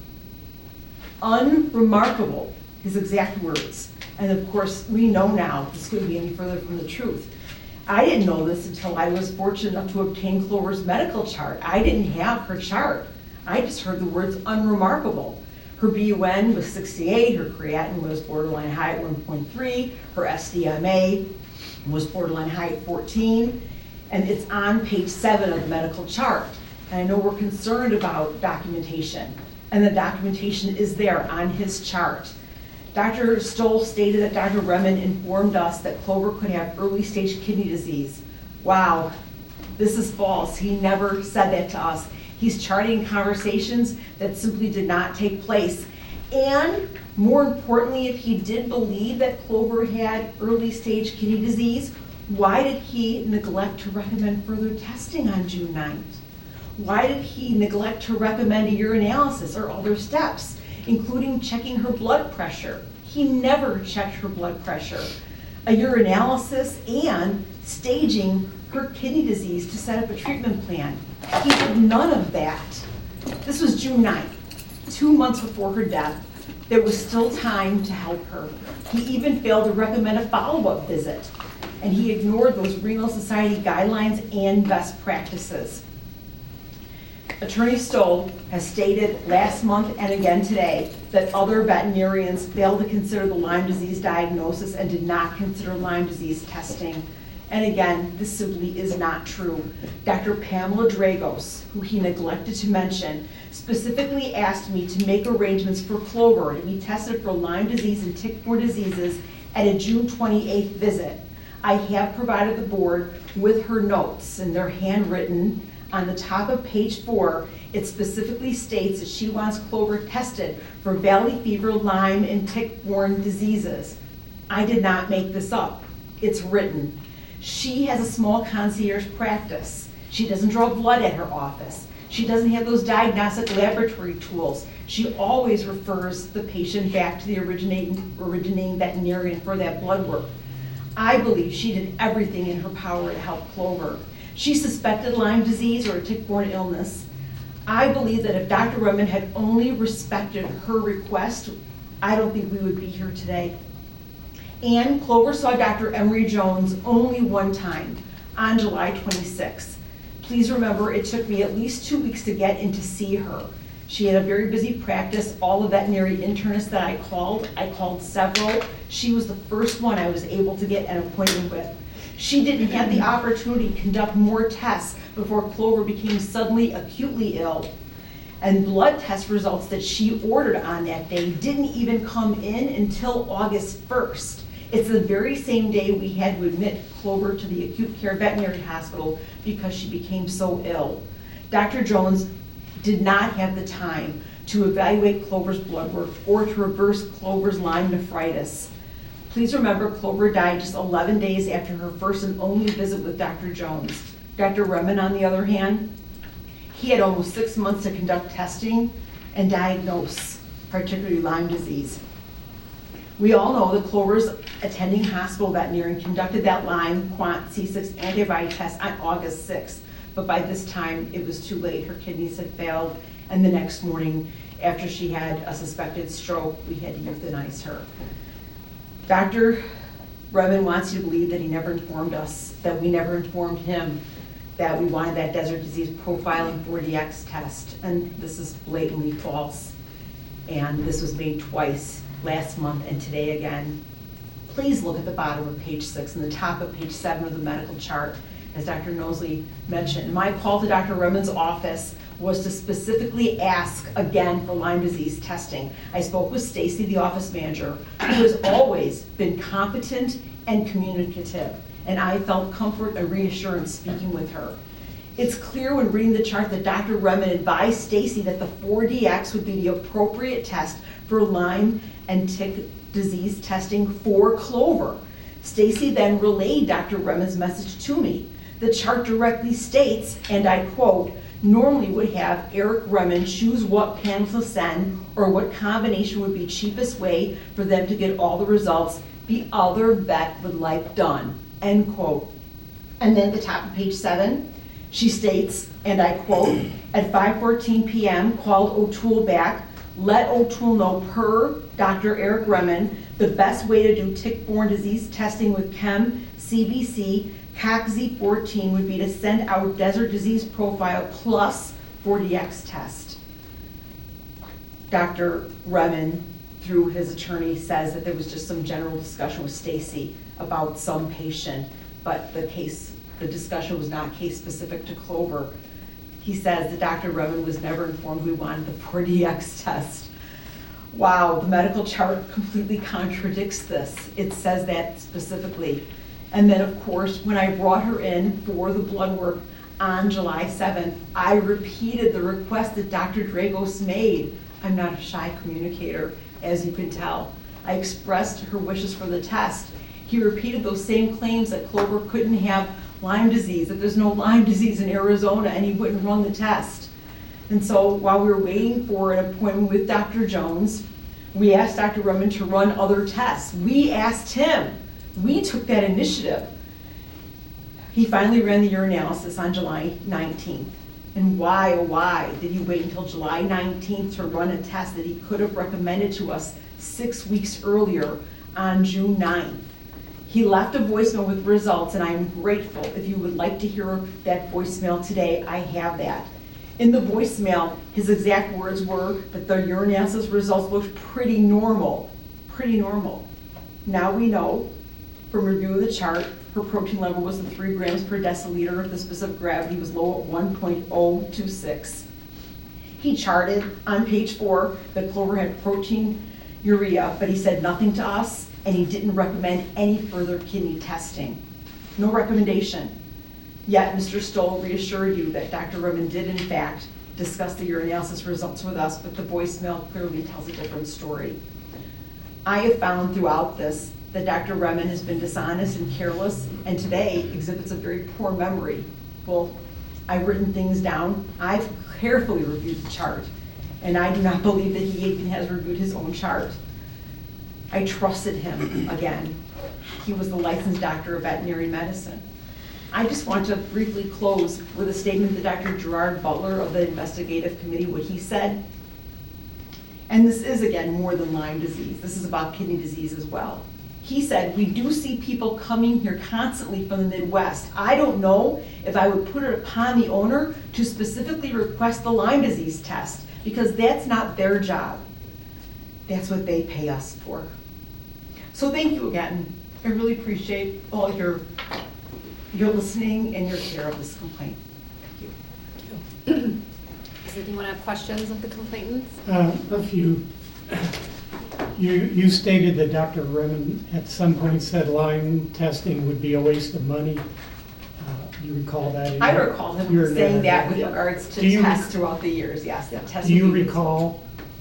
Unremarkable, his exact words. And of course, we know now this couldn't be any further from the truth. I didn't know this until I was fortunate enough to obtain Clover's medical chart. I didn't have her chart. I just heard the words unremarkable. Her B U N was sixty-eight, her creatinine was borderline high at one point three, her S D M A was borderline high at fourteen, and it's on page seven of the medical chart. And I know we're concerned about documentation, and the documentation is there on his chart. Doctor Stoll stated that Doctor Remen informed us that Clover could have early stage kidney disease. Wow, this is false. He never said that to us. He's charting conversations that simply did not take place. And more importantly, if he did believe that Clover had early stage kidney disease, why did he neglect to recommend further testing on June ninth? Why did he neglect to recommend a urinalysis or other steps, including checking her blood pressure? He never checked her blood pressure. A urinalysis and staging her kidney disease to set up a treatment plan. He did none of that. This was June ninth, two months before her death. There was still time to help her. He even failed to recommend a follow-up visit, and he ignored those Renal Society guidelines and best practices. Attorney Stoll has stated last month and again today that other veterinarians failed to consider the Lyme disease diagnosis and did not consider Lyme disease testing. And again, this simply is not true. Doctor Pamela Dragos, who he neglected to mention, specifically asked me to make arrangements for Clover to be tested for Lyme disease and tick-borne diseases at a June twenty-eighth visit. I have provided the board with her notes, and they're handwritten. On the top of page four, it specifically states that she wants Clover tested for valley fever, Lyme, and tick-borne diseases. I did not make this up. It's written. She has a small concierge practice. She doesn't draw blood at her office. She doesn't have those diagnostic laboratory tools. She always refers the patient back to the originating, originating veterinarian for that blood work. I believe she did everything in her power to help Clover. She suspected Lyme disease or a tick-borne illness. I believe that if Doctor Remen had only respected her request, I don't think we would be here today. And Clover saw Doctor Emery Jones only one time, on July twenty-sixth. Please remember, it took me at least two weeks to get in to see her. She had a very busy practice. All the veterinary internists that I called, I called several. She was the first one I was able to get an appointment with. She didn't have the opportunity to conduct more tests before Clover became suddenly acutely ill. And blood test results that she ordered on that day didn't even come in until August first. It's the very same day we had to admit Clover to the acute care veterinary hospital because she became so ill. Doctor Jones did not have the time to evaluate Clover's blood work or to reverse Clover's Lyme nephritis. Please remember, Clover died just eleven days after her first and only visit with Doctor Jones. Doctor Remen, on the other hand, he had almost six months to conduct testing and diagnose, particularly Lyme disease. We all know that Clover's attending hospital veterinarian conducted that Lyme Quant C six antibody test on August sixth, but by this time it was too late. Her kidneys had failed, and the next morning, after she had a suspected stroke, we had to euthanize her. Doctor Remen wants you to believe that he never informed us, that we never informed him that we wanted that desert disease profiling four D X test, and this is blatantly false. And this was made twice, last month and today again. Please look at the bottom of page six and the top of page seven of the medical chart. As Doctor Nosley mentioned, my call to Doctor Remen's office was to specifically ask again for Lyme disease testing. I spoke with Stacy, the office manager, who has always been competent and communicative, and I felt comfort and reassurance speaking with her. It's clear when reading the chart that Doctor Remen advised Stacy that the four D X would be the appropriate test for Lyme and tick disease testing for Clover. Stacy then relayed Doctor Remen's message to me. The chart directly states, and I quote, normally would have Eric Remen choose what panel to send or what combination would be cheapest way for them to get all the results the other vet would like done, end quote. And then at the top of page seven, she states, and I quote, at five fourteen p m called O'Toole back, let O'Toole know per Doctor Eric Remen the best way to do tick-borne disease testing with chem, C B C, COX-Z fourteen would be to send out desert disease profile plus four D X test. Doctor Remen, through his attorney, says that there was just some general discussion with Stacy about some patient, but the case, the discussion was not case specific to Clover. He says that Doctor Remen was never informed we wanted the four D X test. Wow, the medical chart completely contradicts this. It says that specifically. And then, of course, when I brought her in for the blood work on July seventh, I repeated the request that Doctor Dragos made. I'm not a shy communicator, as you can tell. I expressed her wishes for the test. He repeated those same claims that Clover couldn't have Lyme disease, that there's no Lyme disease in Arizona, and he wouldn't run the test. And so while we were waiting for an appointment with Doctor Jones, we asked Doctor Remen to run other tests. We asked him. We took that initiative. He finally ran the urinalysis on July nineteenth. And why, oh why, did he wait until July nineteenth to run a test that he could have recommended to us six weeks earlier on June ninth? He left a voicemail with results, and I'm grateful. If you would like to hear that voicemail today, I have that. In the voicemail, his exact words were that the urinalysis results looked pretty normal, pretty normal. Now we know from review of the chart, her protein level was at three grams per deciliter. The specific gravity was low at one point oh two six. He charted on page four that Clover had protein urea, but he said nothing to us, and he didn't recommend any further kidney testing. No recommendation. Yet Mister Stoll reassured you that Doctor Remen did in fact discuss the urinalysis results with us, but the voicemail clearly tells a different story. I have found throughout this that Doctor Remen has been dishonest and careless, and today exhibits a very poor memory. Well, I've written things down. I've carefully reviewed the chart, and I do not believe that he even has reviewed his own chart. I trusted him again. He was the licensed doctor of veterinary medicine. I just want to briefly close with a statement that Doctor Gerard Butler of the investigative committee, what he said. And this is, again, more than Lyme disease. This is about kidney disease as well. He said, we do see people coming here constantly from the Midwest. I don't know if I would put it upon the owner to specifically request the Lyme disease test, because that's not their job. That's what they pay us for. So thank you again. I really appreciate all your, your listening and your care of this complaint. Thank you. Does anyone have questions of the complainants? Uh, a few. You, you stated that Doctor Remen at some point said Lyme testing would be a waste of money. Uh, you recall that? in I your- recall him your saying that with narrative? regards to Do you- tests throughout the years, yes. that tests Do you would be- recall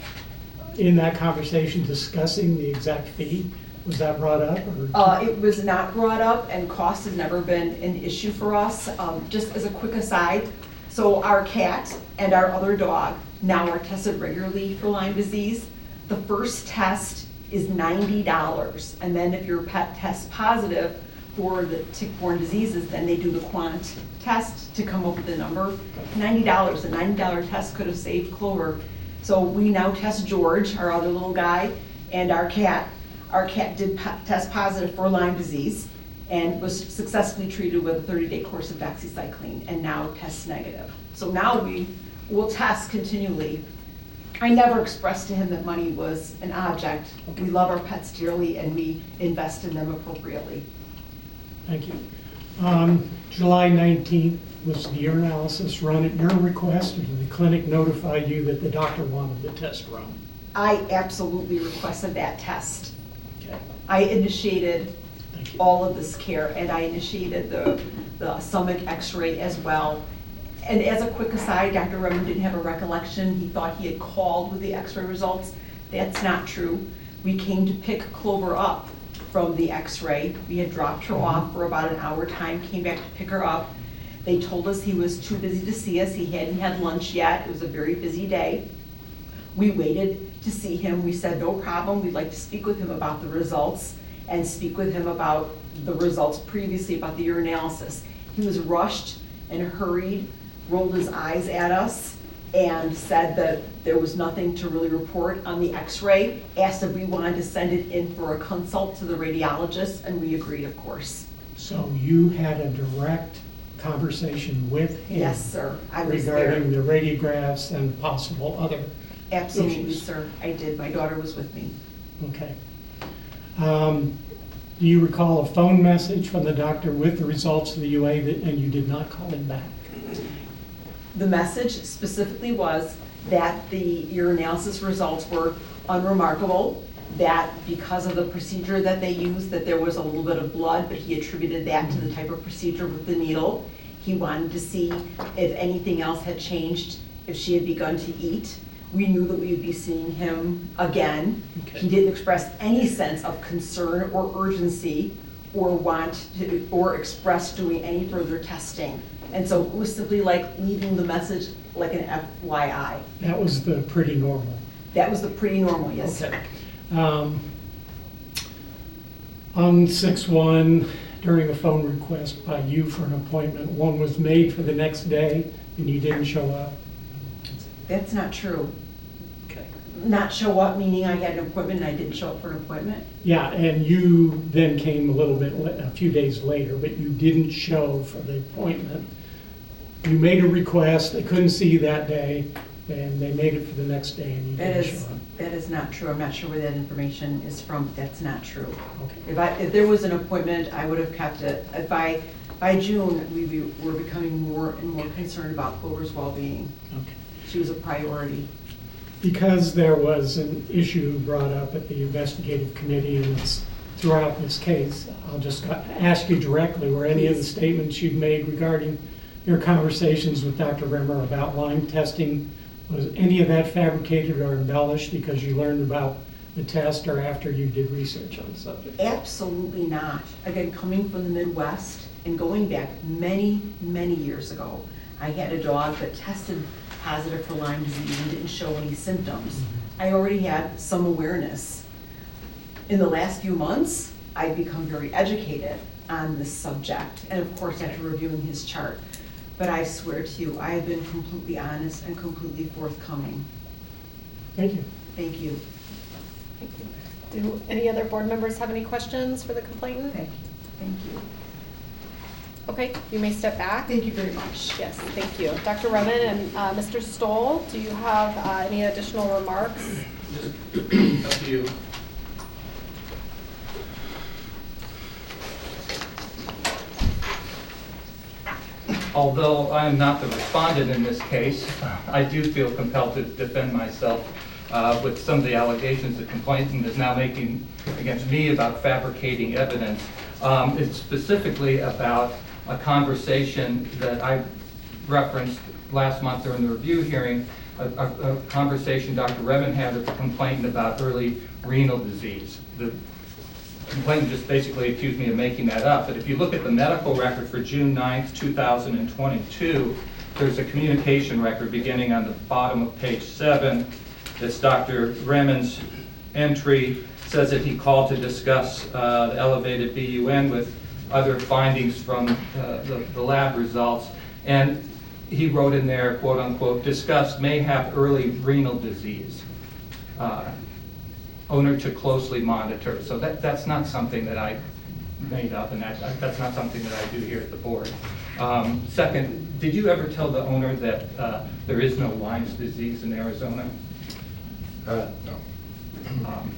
in that conversation discussing the exact fee? Was that brought up? Or? Uh, it was not brought up, and cost has never been an issue for us. Um, just as a quick aside, so our cat and our other dog now are tested regularly for Lyme disease. The first test is ninety dollars, and then if your pet tests positive for the tick-borne diseases, then they do the quant test to come up with the number. ninety dollars, a ninety dollar test could have saved Clover. So we now test George, our other little guy, and our cat. Our cat did po- test positive for Lyme disease and was successfully treated with a thirty day course of doxycycline, and now tests negative. So now we will test continually. I never expressed to him that money was an object. We love our pets dearly, and we invest in them appropriately. Thank you. Um, July nineteenth was the urinalysis run at your request, or did the clinic notify you that the doctor wanted the test run? I absolutely requested that test. Okay. I initiated Thank you. all of this care, and I initiated the, the stomach x-ray as well. And as a quick aside, Doctor Remen didn't have a recollection. He thought he had called with the x-ray results. That's not true. We came to pick Clover up from the x-ray. We had dropped her off for about an hour time, came back to pick her up. They told us he was too busy to see us. He hadn't had lunch yet. It was a very busy day. We waited to see him. We said, no problem. We'd like to speak with him about the results and speak with him about the results previously about the urinalysis. He was rushed and hurried, rolled his eyes at us, and said that there was nothing to really report on the x-ray, asked if we wanted to send it in for a consult to the radiologist, and we agreed, of course. So you had a direct conversation with him? Yes, sir. I was Regarding there. the radiographs and possible other? Absolutely, issues? sir. I did. My daughter was with me. Okay. Um, Do you recall a phone message from the doctor with the results of the U A that, and you did not call him back? The message specifically was that the urinalysis results were unremarkable, that because of the procedure that they used, that there was a little bit of blood, but he attributed that to the type of procedure with the needle. He wanted to see if anything else had changed, if she had begun to eat. We knew that we would be seeing him again. Okay. He didn't express any sense of concern or urgency or want to, or express doing any further testing. And so it was simply like leaving the message like an F Y I. That was the pretty normal. That was the pretty normal, yes, sir. Um, On six one, during a phone request by you for an appointment, one was made for the next day and you didn't show up? That's not true. Okay. Not show up, meaning I had an appointment and I didn't show up for an appointment? Yeah, and you then came a little bit, la- a few days later, but you didn't show for the appointment. You made a request, they couldn't see you that day, and they made it for the next day and you That didn't is, show up. that is not true. I'm not sure where that information is from, but that's not true. Okay. If I, if there was an appointment, I would have kept it. If By, by June, we be- were becoming more and more concerned about Clover's well-being. Okay. She was a priority. Because there was an issue brought up at the investigative committee and it's throughout this case, I'll just ask you directly, were any of the statements you've made regarding your conversations with Doctor Rimmer about Lyme testing, was any of that fabricated or embellished because you learned about the test or after you did research on the subject? Absolutely not. Again, coming from the Midwest and going back many, many years ago, I had a dog that tested positive for Lyme disease and didn't show any symptoms. I already had some awareness. In the last few months, I've become very educated on this subject, and of course after reviewing his chart. But I swear to you, I have been completely honest and completely forthcoming. Thank you. Thank you. Thank you. Do any other board members have any questions for the complainant? Thank you. Thank you. Okay, you may step back. Thank you very much. Yes, thank you. Doctor Roman and uh, Mister Stoll, do you have uh, any additional remarks? Just up to you. Although I am not the respondent in this case, I do feel compelled to defend myself uh, with some of the allegations the complainant is now making against me about fabricating evidence. Um, It's specifically about a conversation that I referenced last month during the review hearing, a, a, a conversation Doctor Remen had with the complainant about early renal disease. The complainant just basically accused me of making that up, but if you look at the medical record for June ninth, two thousand twenty-two, there's a communication record beginning on the bottom of page seven. This Doctor Remen's entry says that he called to discuss uh, the elevated B U N with other findings from uh, the, the lab results. And he wrote in there, quote unquote, discussed may have early renal disease. Uh, owner to closely monitor. So that, that's not something that I made up, and that, that's not something that I do here at the board. Um, second, did you ever tell the owner that uh, there is no Lyme's disease in Arizona? Uh, no. Um,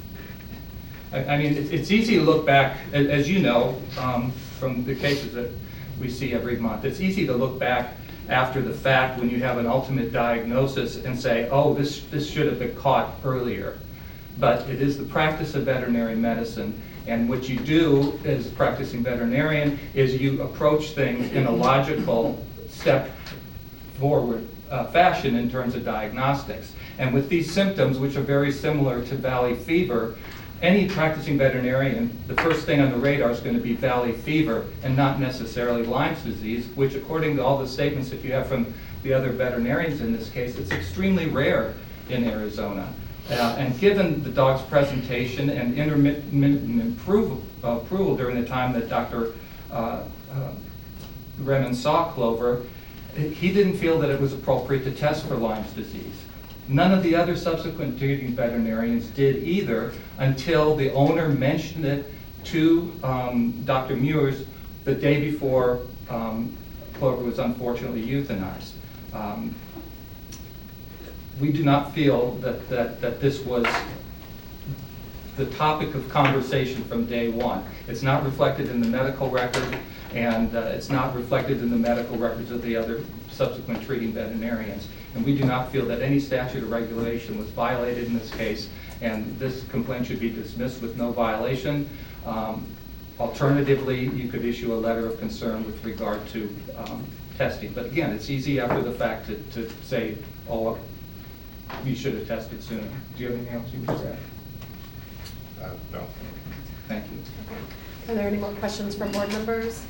I, I mean, it's, it's easy to look back, as, as you know, um, from the cases that we see every month. It's easy to look back after the fact when you have an ultimate diagnosis and say, oh, this, this should have been caught earlier. But it is the practice of veterinary medicine, and what you do as a practicing veterinarian is you approach things in a logical step forward uh, fashion in terms of diagnostics. And with these symptoms, which are very similar to valley fever, any practicing veterinarian, the first thing on the radar is going to be valley fever and not necessarily Lyme's disease, which according to all the statements that you have from the other veterinarians in this case, it's extremely rare in Arizona. Uh, and given the dog's presentation and intermittent improve, uh, approval during the time that Doctor Uh, uh, Remen saw Clover, he didn't feel that it was appropriate to test for Lyme's disease. None of the other subsequent treating veterinarians did either until the owner mentioned it to um, Doctor Muirs the day before um, Clover was unfortunately euthanized. Um, we do not feel that, that, that this was the topic of conversation from day one. It's not reflected in the medical record, and uh, it's not reflected in the medical records of the other subsequent treating veterinarians. And we do not feel that any statute or regulation was violated in this case, and this complaint should be dismissed with no violation. Um, alternatively, you could issue a letter of concern with regard to um, testing. But again, it's easy after the fact to, to say, oh, you should have tested sooner. Do you have anything else you would say? Uh, no. Thank you. Are there any more questions from board members?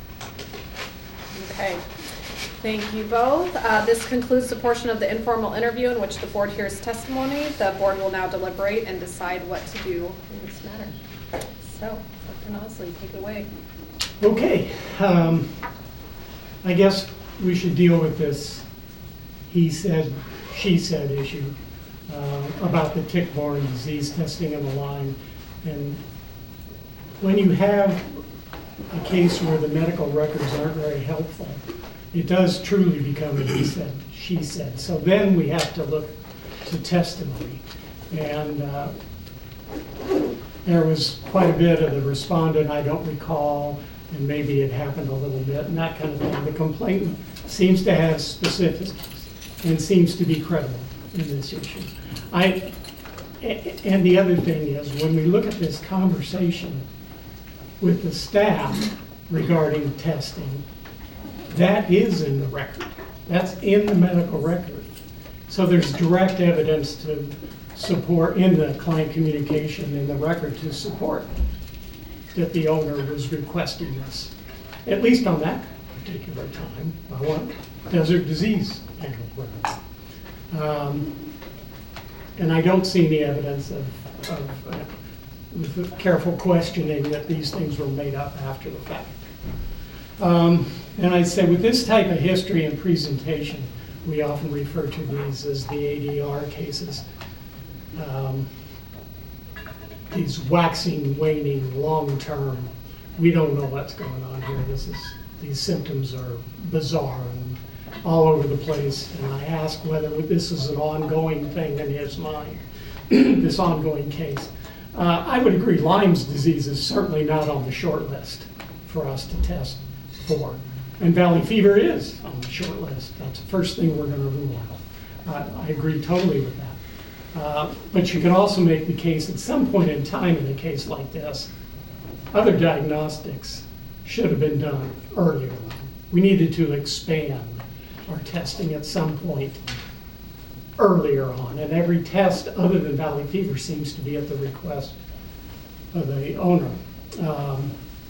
Okay. Thank you both. Uh, this concludes the portion of the informal interview in which the board hears testimony. The board will now deliberate and decide what to do in this matter. So, Doctor Nosley, take it away. Okay, um, I guess we should deal with this he said, she said issue uh, about the tick-borne disease testing of the Lyme. And when you have a case where the medical records aren't very helpful, it does truly become a he said, she said. So then we have to look to testimony. And uh, there was quite a bit of the respondent, I don't recall, and maybe it happened a little bit, and that kind of thing. The complainant seems to have specifics and seems to be credible in this issue. I, and the other thing is, when we look at this conversation with the staff regarding testing, that is in the record. That's in the medical record. So there's direct evidence to support in the client communication in the record to support that the owner was requesting this, at least on that particular time. I want desert disease handled. Um, and I don't see any evidence of, of uh, with careful questioning that these things were made up after the fact. Um, and I'd say with this type of history and presentation, we often refer to these as the A D R cases. Um, these waxing, waning, long-term, we don't know what's going on here. This is, these symptoms are bizarre and all over the place. And I ask whether this is an ongoing thing in his mind, this ongoing case. Uh, I would agree, Lyme's disease is certainly not on the short list for us to test for. And valley fever is on the short list. That's the first thing we're going to rule out. Uh, I agree totally with that. Uh, but you can also make the case at some point in time in a case like this, other diagnostics should have been done earlier. We needed to expand our testing at some point earlier on. And every test other than valley fever seems to be at the request of the owner. Um,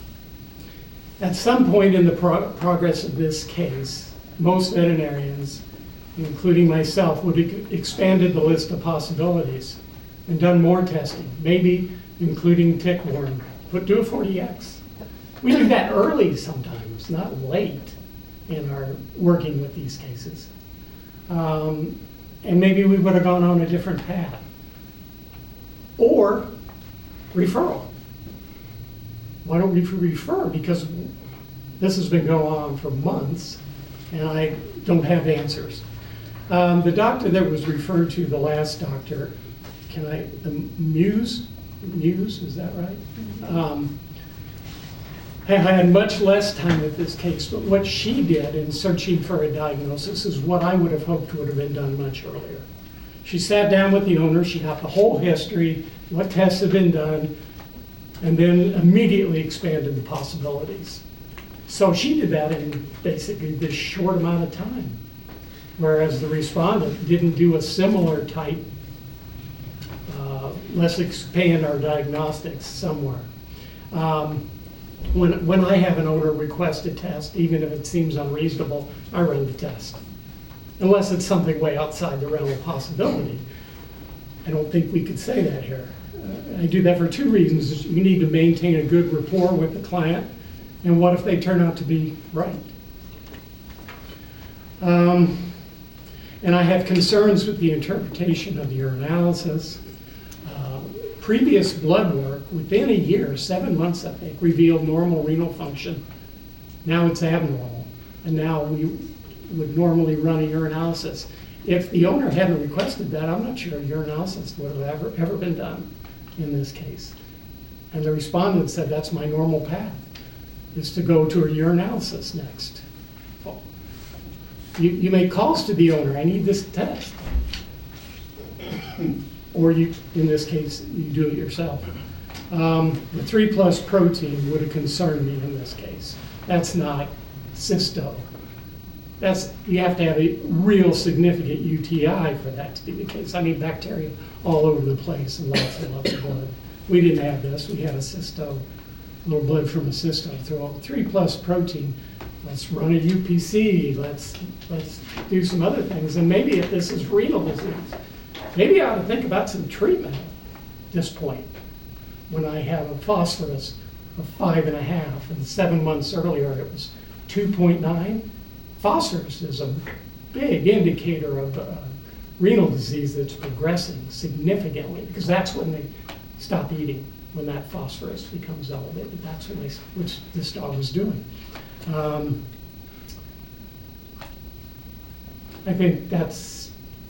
At some point in the pro progress of this case, most veterinarians, including myself, would have expanded the list of possibilities and done more testing, maybe including tick-borne, but do a forty X. We do that early sometimes, not late in our working with these cases. Um, and maybe we would have gone on a different path. Or referral. Why don't we refer? Because this has been going on for months and I don't have answers. Um, the doctor that was referred to, the last doctor, can I, the Muse, Muse, is that right? Um, I had much less time with this case, but what she did in searching for a diagnosis is what I would have hoped would have been done much earlier. She sat down with the owner, she got the whole history, what tests had been done, and then immediately expanded the possibilities. So she did that in basically this short amount of time, whereas the respondent didn't do a similar type, uh, let's expand our diagnostics somewhere. Um, when, when I have an owner request a test, even if it seems unreasonable, I run the test. Unless it's something way outside the realm of possibility. I don't think we could say that here. Uh, I do that for two reasons. You need to maintain a good rapport with the client, and what if they turn out to be right? Um, and I have concerns with the interpretation of your analysis. Uh, previous blood work within a year, seven months I think, revealed normal renal function Now it's abnormal, and now we would normally run a urinalysis. If the owner hadn't requested that, I'm not sure a urinalysis would have ever, ever been done in this case. And the respondent said, that's my normal path, is to go to a urinalysis next. Well, You, you make calls to the owner, I need this test. Or you, in this case, you do it yourself. Um, the three plus protein would have concerned me in this case. That's not cysto. That's, you have to have a real significant U T I for that to be the case. I mean, bacteria all over the place and lots and lots of blood. We didn't have this, we had a cysto, a little blood from a cysto. Throw three plus protein, let's run a U P C, let's, let's do some other things. And maybe if this is renal disease, maybe I ought to think about some treatment at this point. When I have a phosphorus of five and a half, and seven months earlier it was two point nine. Phosphorus is a big indicator of uh, renal disease that's progressing significantly, because that's when they stop eating, when that phosphorus becomes elevated. That's when they, which this dog was doing. Um, I think that's,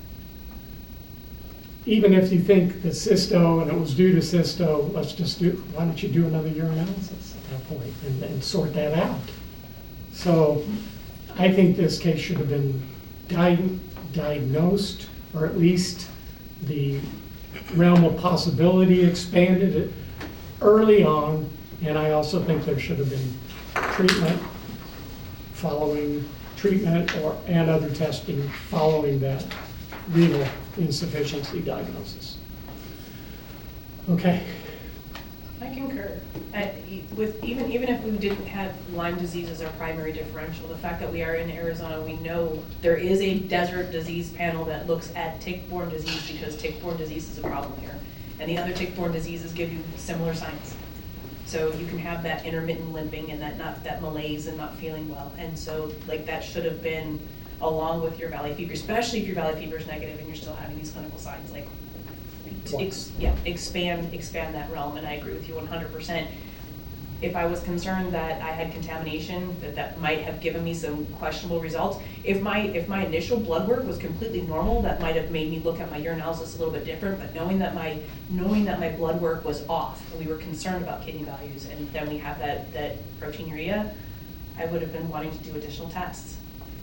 even if you think the cysto and it was due to cysto, let's just do, why don't you do another urinalysis at that point and, and sort that out? So I think this case should have been di diagnosed, or at least the realm of possibility expanded early on, and I also think there should have been treatment following treatment or and other testing following that renal insufficiency diagnosis. Okay. I concur. Uh, with even even if we didn't have Lyme disease as our primary differential, the fact that we are in Arizona, we know there is a desert disease panel that looks at tick-borne disease, because tick-borne disease is a problem here, and the other tick-borne diseases give you similar signs. So you can have that intermittent limping and that not that malaise and not feeling well, and so like that should have been along with your valley fever, especially if your valley fever is negative and you're still having these clinical signs. Like, ex yeah, expand expand that realm, and I agree with you one hundred percent. If I was concerned that I had contamination, that that might have given me some questionable results. If my if my initial blood work was completely normal, that might have made me look at my urinalysis a little bit different. But knowing that my knowing that my blood work was off, and we were concerned about kidney values, and then we have that that proteinuria, I would have been wanting to do additional tests.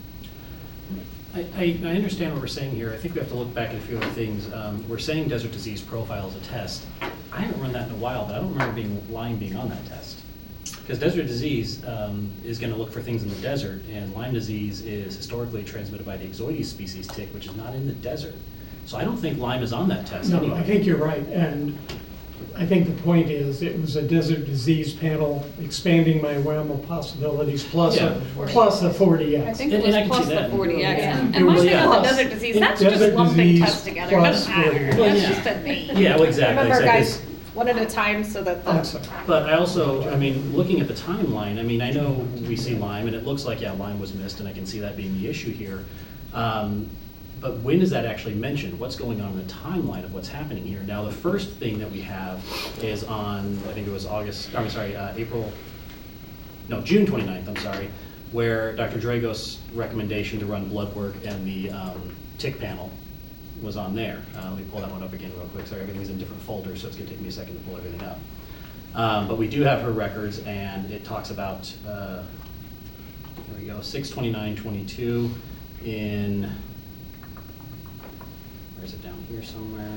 I, I, I understand what we're saying here. I think we have to look back at a few other things. Um, we're saying desert disease profile is a test. I haven't run that in a while, but I don't remember being Lyme being on that test. Because desert disease um, is going to look for things in the desert, and Lyme disease is historically transmitted by the Ixodes species tick, which is not in the desert. So I don't think Lyme is on that test. No, anyway. I think you're right, and I think the point is it was a desert disease panel expanding my realm of possibilities, plus Yeah. a plus a forty X. I think And- it and I was can plus see the that. forty X. Yeah. And It and my was- thing on the plus- desert disease, it- that's just desert lumping disease tests together. It plus doesn't matter. forty X. Well, That's yeah. just a name. Yeah, well, exactly. Remember, Exactly. guys, one at a time so that I'm the, sorry. But I also, I mean, looking at the timeline, I mean, I know we see Lyme, and it looks like, yeah, Lyme was missed, and I can see that being the issue here. Um, but when is that actually mentioned? What's going on in the timeline of what's happening here? Now, the first thing that we have is on, I think it was August, I'm sorry, uh, April, no, June twenty-ninth, I'm sorry, where Doctor Dragos' recommendation to run blood work and the um, tick panel was on there. Uh, let me pull that one up again real quick. Sorry, everything's in different folders, so it's gonna take me a second to pull everything up. Um, but we do have her records, and it talks about, uh, here we go, six twenty-nine twenty-two in, where is it, down here somewhere?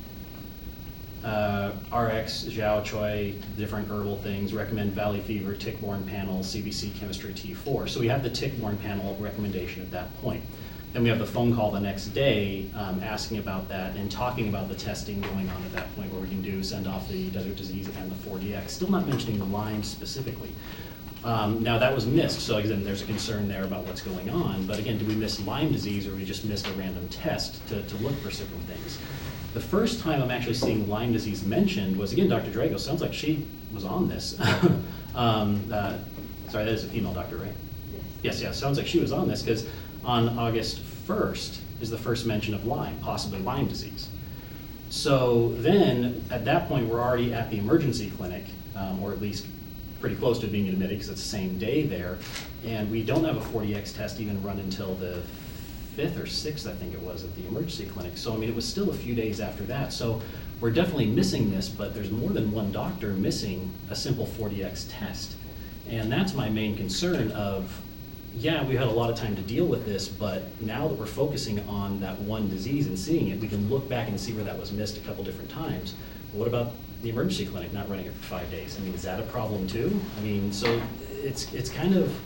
Uh, R X, Xiao Choi, different herbal things, recommend valley fever, tick-borne panel, C B C chemistry T four. So we have the tick-borne panel recommendation at that point. Then we have the phone call the next day um, asking about that and talking about the testing going on at that point, where we can do send off the desert disease and the forty X, still not mentioning the Lyme specifically. Um, now that was missed, so again, there's a concern there about what's going on, but again, do we miss Lyme disease, or we just missed a random test to, to look for certain things? The first time I'm actually seeing Lyme disease mentioned was, again, Doctor Drago. Sounds like she was on this. um, uh, sorry, that is a female doctor, right? Yes, yes, sounds like she was on this, because on August first is the first mention of Lyme, possibly Lyme disease. So then, at that point, we're already at the emergency clinic, um, or at least pretty close to being admitted because it's the same day there. And we don't have a forty X test even run until the fifth or sixth, I think it was, at the emergency clinic. So, I mean, it was still a few days after that. So we're definitely missing this, but there's more than one doctor missing a simple forty X test. And that's my main concern of, yeah, we had a lot of time to deal with this, but now that we're focusing on that one disease and seeing it, we can look back and see where that was missed a couple different times. But what about the emergency clinic not running it for five days? I mean, is that a problem too? I mean, so it's, it's kind of,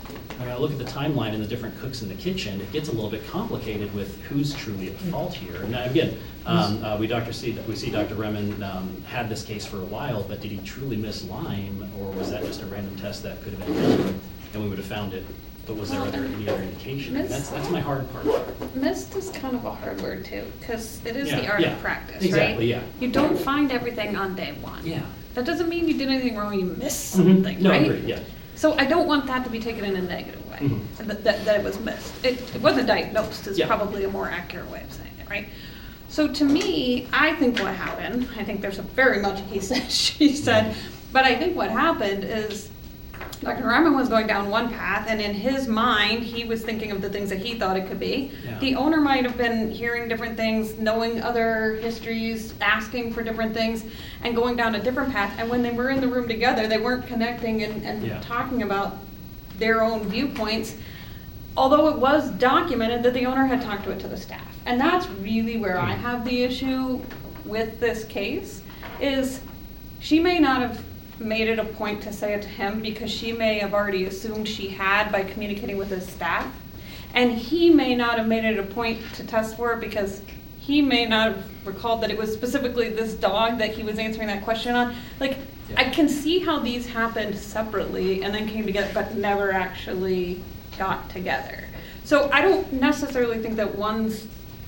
I mean, I look at the timeline and the different cooks in the kitchen, it gets a little bit complicated with who's truly at fault here. And again, um, uh, we Doctor see, we see Doctor Remen um, had this case for a while, but did he truly miss Lyme, or was that just a random test that could have been done and we would have found it? But was there other, any other indication? Miss- That's, that's my hard part. Missed is kind of a hard word too, because it is Yeah, the art yeah. of practice, right? Exactly, yeah. You don't find everything on day one. Yeah. That doesn't mean you did anything wrong, you missed Mhm. something, No, I right? agree, yeah. So I don't want that to be taken in a negative way, Mhm. that, that, that it was missed. It, it wasn't diagnosed is Yeah. probably a more accurate way of saying it, right? So to me, I think what happened, I think there's a very much he said, she said, but I think what happened is Doctor Ryman was going down one path, and in his mind, he was thinking of the things that he thought it could be. Yeah. The owner might have been hearing different things, knowing other histories, asking for different things, and going down a different path. And when they were in the room together, they weren't connecting and, and Yeah. talking about their own viewpoints, although it was documented that the owner had talked to it to the staff. And that's really where I have the issue with this case, is she may not have made it a point to say it to him because she may have already assumed she had by communicating with his staff. And he may not have made it a point to test for it because he may not have recalled that it was specifically this dog that he was answering that question on. Like, I can see how these happened separately and then came together, but never actually got together. So I don't necessarily think that one's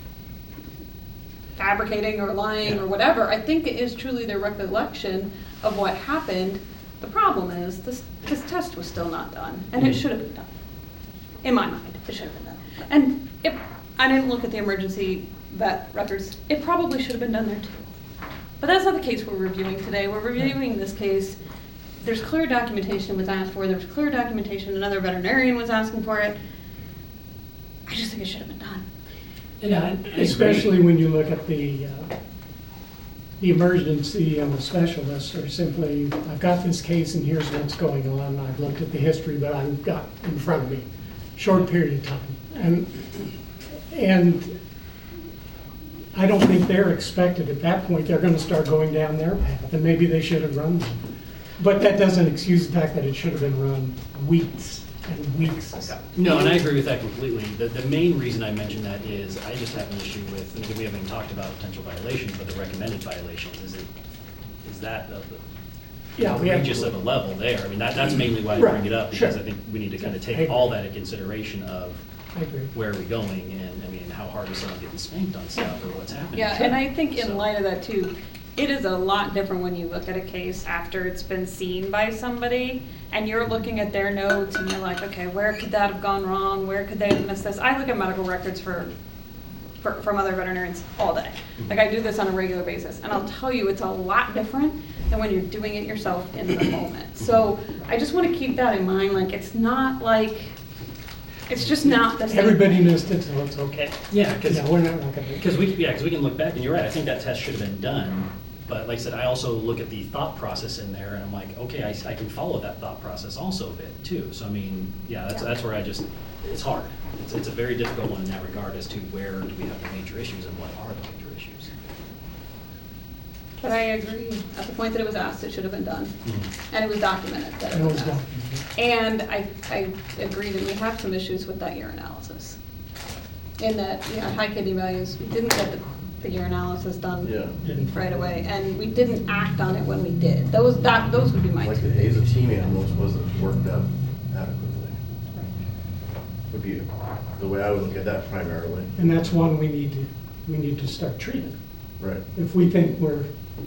fabricating or lying or whatever. I think it is truly their recollection of what happened. The problem is this this test was still not done, and it should have been done. In my mind, it should have been done. And if I didn't look at the emergency vet records, it probably should have been done there too. But that's not the case we're reviewing today. We're reviewing this case. There's clear documentation was asked for. There's clear documentation another veterinarian was asking for it. I just think it should have been done. Yeah, especially when you look at the, uh, the emergency and the specialists are simply, I've got this case and here's what's going on. I've looked at the history, but I've got in front of me, short period of time. And, and I don't think they're expected at that point, they're gonna start going down their path, and maybe they should have run them. But that doesn't excuse the fact that it should have been run weeks and weeks ago. No, and I agree with that completely. The, the main reason I mention that is I just have an issue with, and again, we haven't even talked about potential violations, but the recommended violations, is it, is that of the Yeah, we have- egregious of a level there? I mean, that, that's mainly why I bring it up, Right, sure. because I think we need to kind of I take agree. all that into consideration of I agree. where are we going, and, I mean, how hard is someone getting spanked on stuff, or what's happening? Yeah, and I think in So- light of that too, it is a lot different when you look at a case after it's been seen by somebody and you're looking at their notes and you're like, okay, where could that have gone wrong? Where could they have missed this? I look at medical records for, for from other veterinarians all day. Like I do this on a regular basis, and I'll tell you it's a lot different than when you're doing it yourself in the moment. So I just want to keep that in mind. Like it's not like, it's just not the same. Everybody missed it, so it's okay. Yeah, because Yeah, we're not, not gonna. Because we, yeah, because we can look back, and you're right, I think that test should have been done, but like I said, I also look at the thought process in there, and I'm like, okay, I, I can follow that thought process also a bit, too. So, I mean, yeah, that's, that's where I just, it's hard. It's, it's a very difficult one in that regard as to where do we have the major issues and what are the major issues. But I agree, at the point that it was asked, it should have been done. Mhm. And it was documented that it It was was asked. documented. And I, I agree that we have some issues with that urinalysis. In that, yeah, high kidney values, we didn't get the, the urinalysis done Yeah. right away, and we didn't act on it when we did. Those, that, those would be my Like two the things. azotemia almost wasn't worked up adequately. Would be the way I would look at that primarily. And that's one we need to, we need to start treating. Right. If we think we're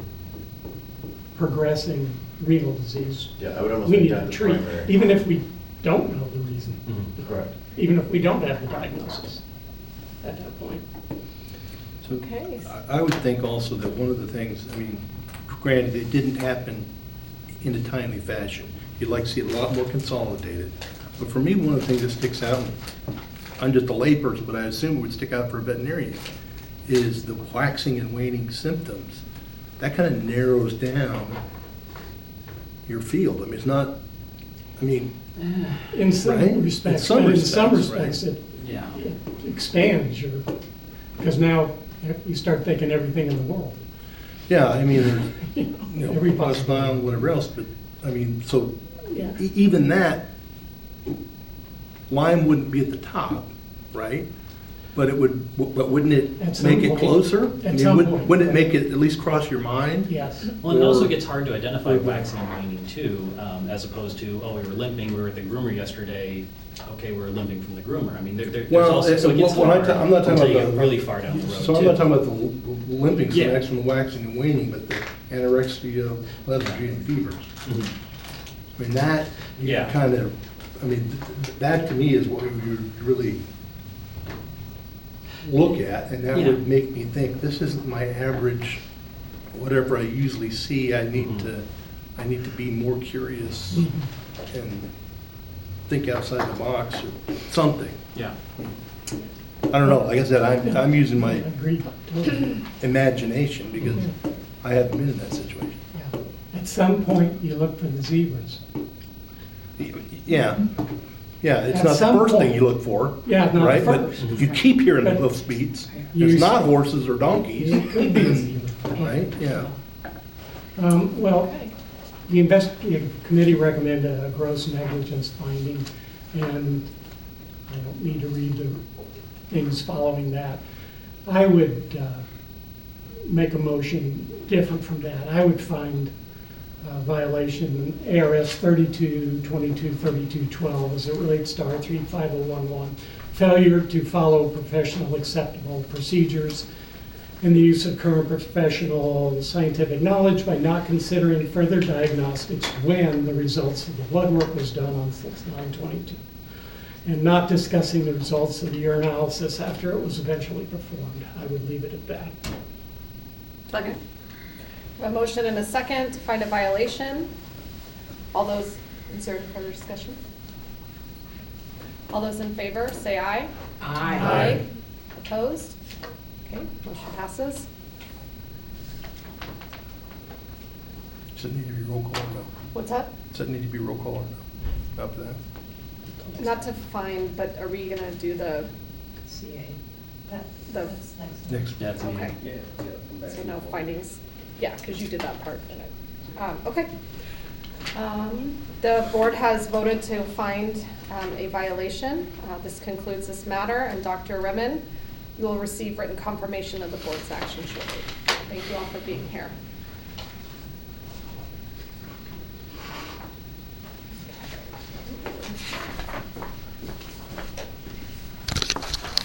progressing renal disease, Yeah, I would almost we make need that to the treat, primary. even if we don't know the reason, Mhm. Correct. even if we don't have the diagnosis at that point. So Okay. I I would think also that one of the things, I mean, granted, it didn't happen in a timely fashion. You'd like to see it a lot more consolidated. But for me, one of the things that sticks out, and I'm just a layperson, but I assume it would stick out for a veterinarian, is the waxing and waning symptoms. That kind of narrows down your field. I mean, it's not, I mean, In some Right? respects, In some but in some respects, right. respects, it Yeah. it expands your, because now you start thinking everything in the world. yeah, I mean, there's, you know, Every plus possibility. smile, whatever else, but, I mean, so Yeah. e- even that, Lyme wouldn't be at the top, right? But it would, but wouldn't it At some make it point. closer? I At mean, some would- point, Wouldn't it right. make it at least cross your mind? Yes. Well, and it also Or- gets hard to identify waxing and waning too, um, as opposed to, oh, we were limping, we were at the groomer yesterday, okay, we were limping from the groomer. I mean, there, there- there's Well, also, so it it- gets what I'm hard ta- I'm not talking until you about get the- really far down the road So I'm too. not talking about the l- limping, so Yeah. next from the waxing and waning, but the anorexia, lethargy, and fevers. Mhm. I mean, that, you Yeah. kind of, I mean, th- th- that to me is what you really look at, and that Yeah. would make me think, this isn't my average, whatever I usually see, I need Mhm. to, I need to be more curious Mm-hmm. and think outside the box or something. Yeah. I don't know, like I said, I'm, I'm using my Agreed, totally. imagination because I haven't been in that situation. Yeah. At some point, you look for the zebras. Yeah, yeah, it's At not the some first thing point. you look for. Yeah, not right? But first. if you keep hearing the But hoof beats, you it's not see- horses or donkeys. It could be a zebra. Right, yeah. Um, Well, the investigative committee recommended a gross negligence finding, and I don't need to read the things following that. I would uh, make a motion different from that. I would find uh, violation A R S thirty-two twenty-two thirty-two twelve as it relates to R three five oh one one, failure to follow professional acceptable procedures in the use of current professional scientific knowledge by not considering further diagnostics when the results of the blood work was done on six nine twenty-two, and not discussing the results of the urinalysis after it was eventually performed. I would leave it at that. Second. A motion and a second to find a violation. All those, is there any further discussion? All those in favor, say aye. Aye. Opposed? Okay, motion passes. Does it need to be roll call or no? What's that? Does it need to be roll call or no? Up to that? Not to find, but are we gonna do the, C A. That, The- that's next. Next. Yeah, it's a okay. meeting. So no findings, yeah, because you did that part in it. Um, okay. Um, The board has voted to find um, a violation. Uh, This concludes this matter, and Doctor Remen, you will receive written confirmation of the board's action shortly. Thank you all for being here.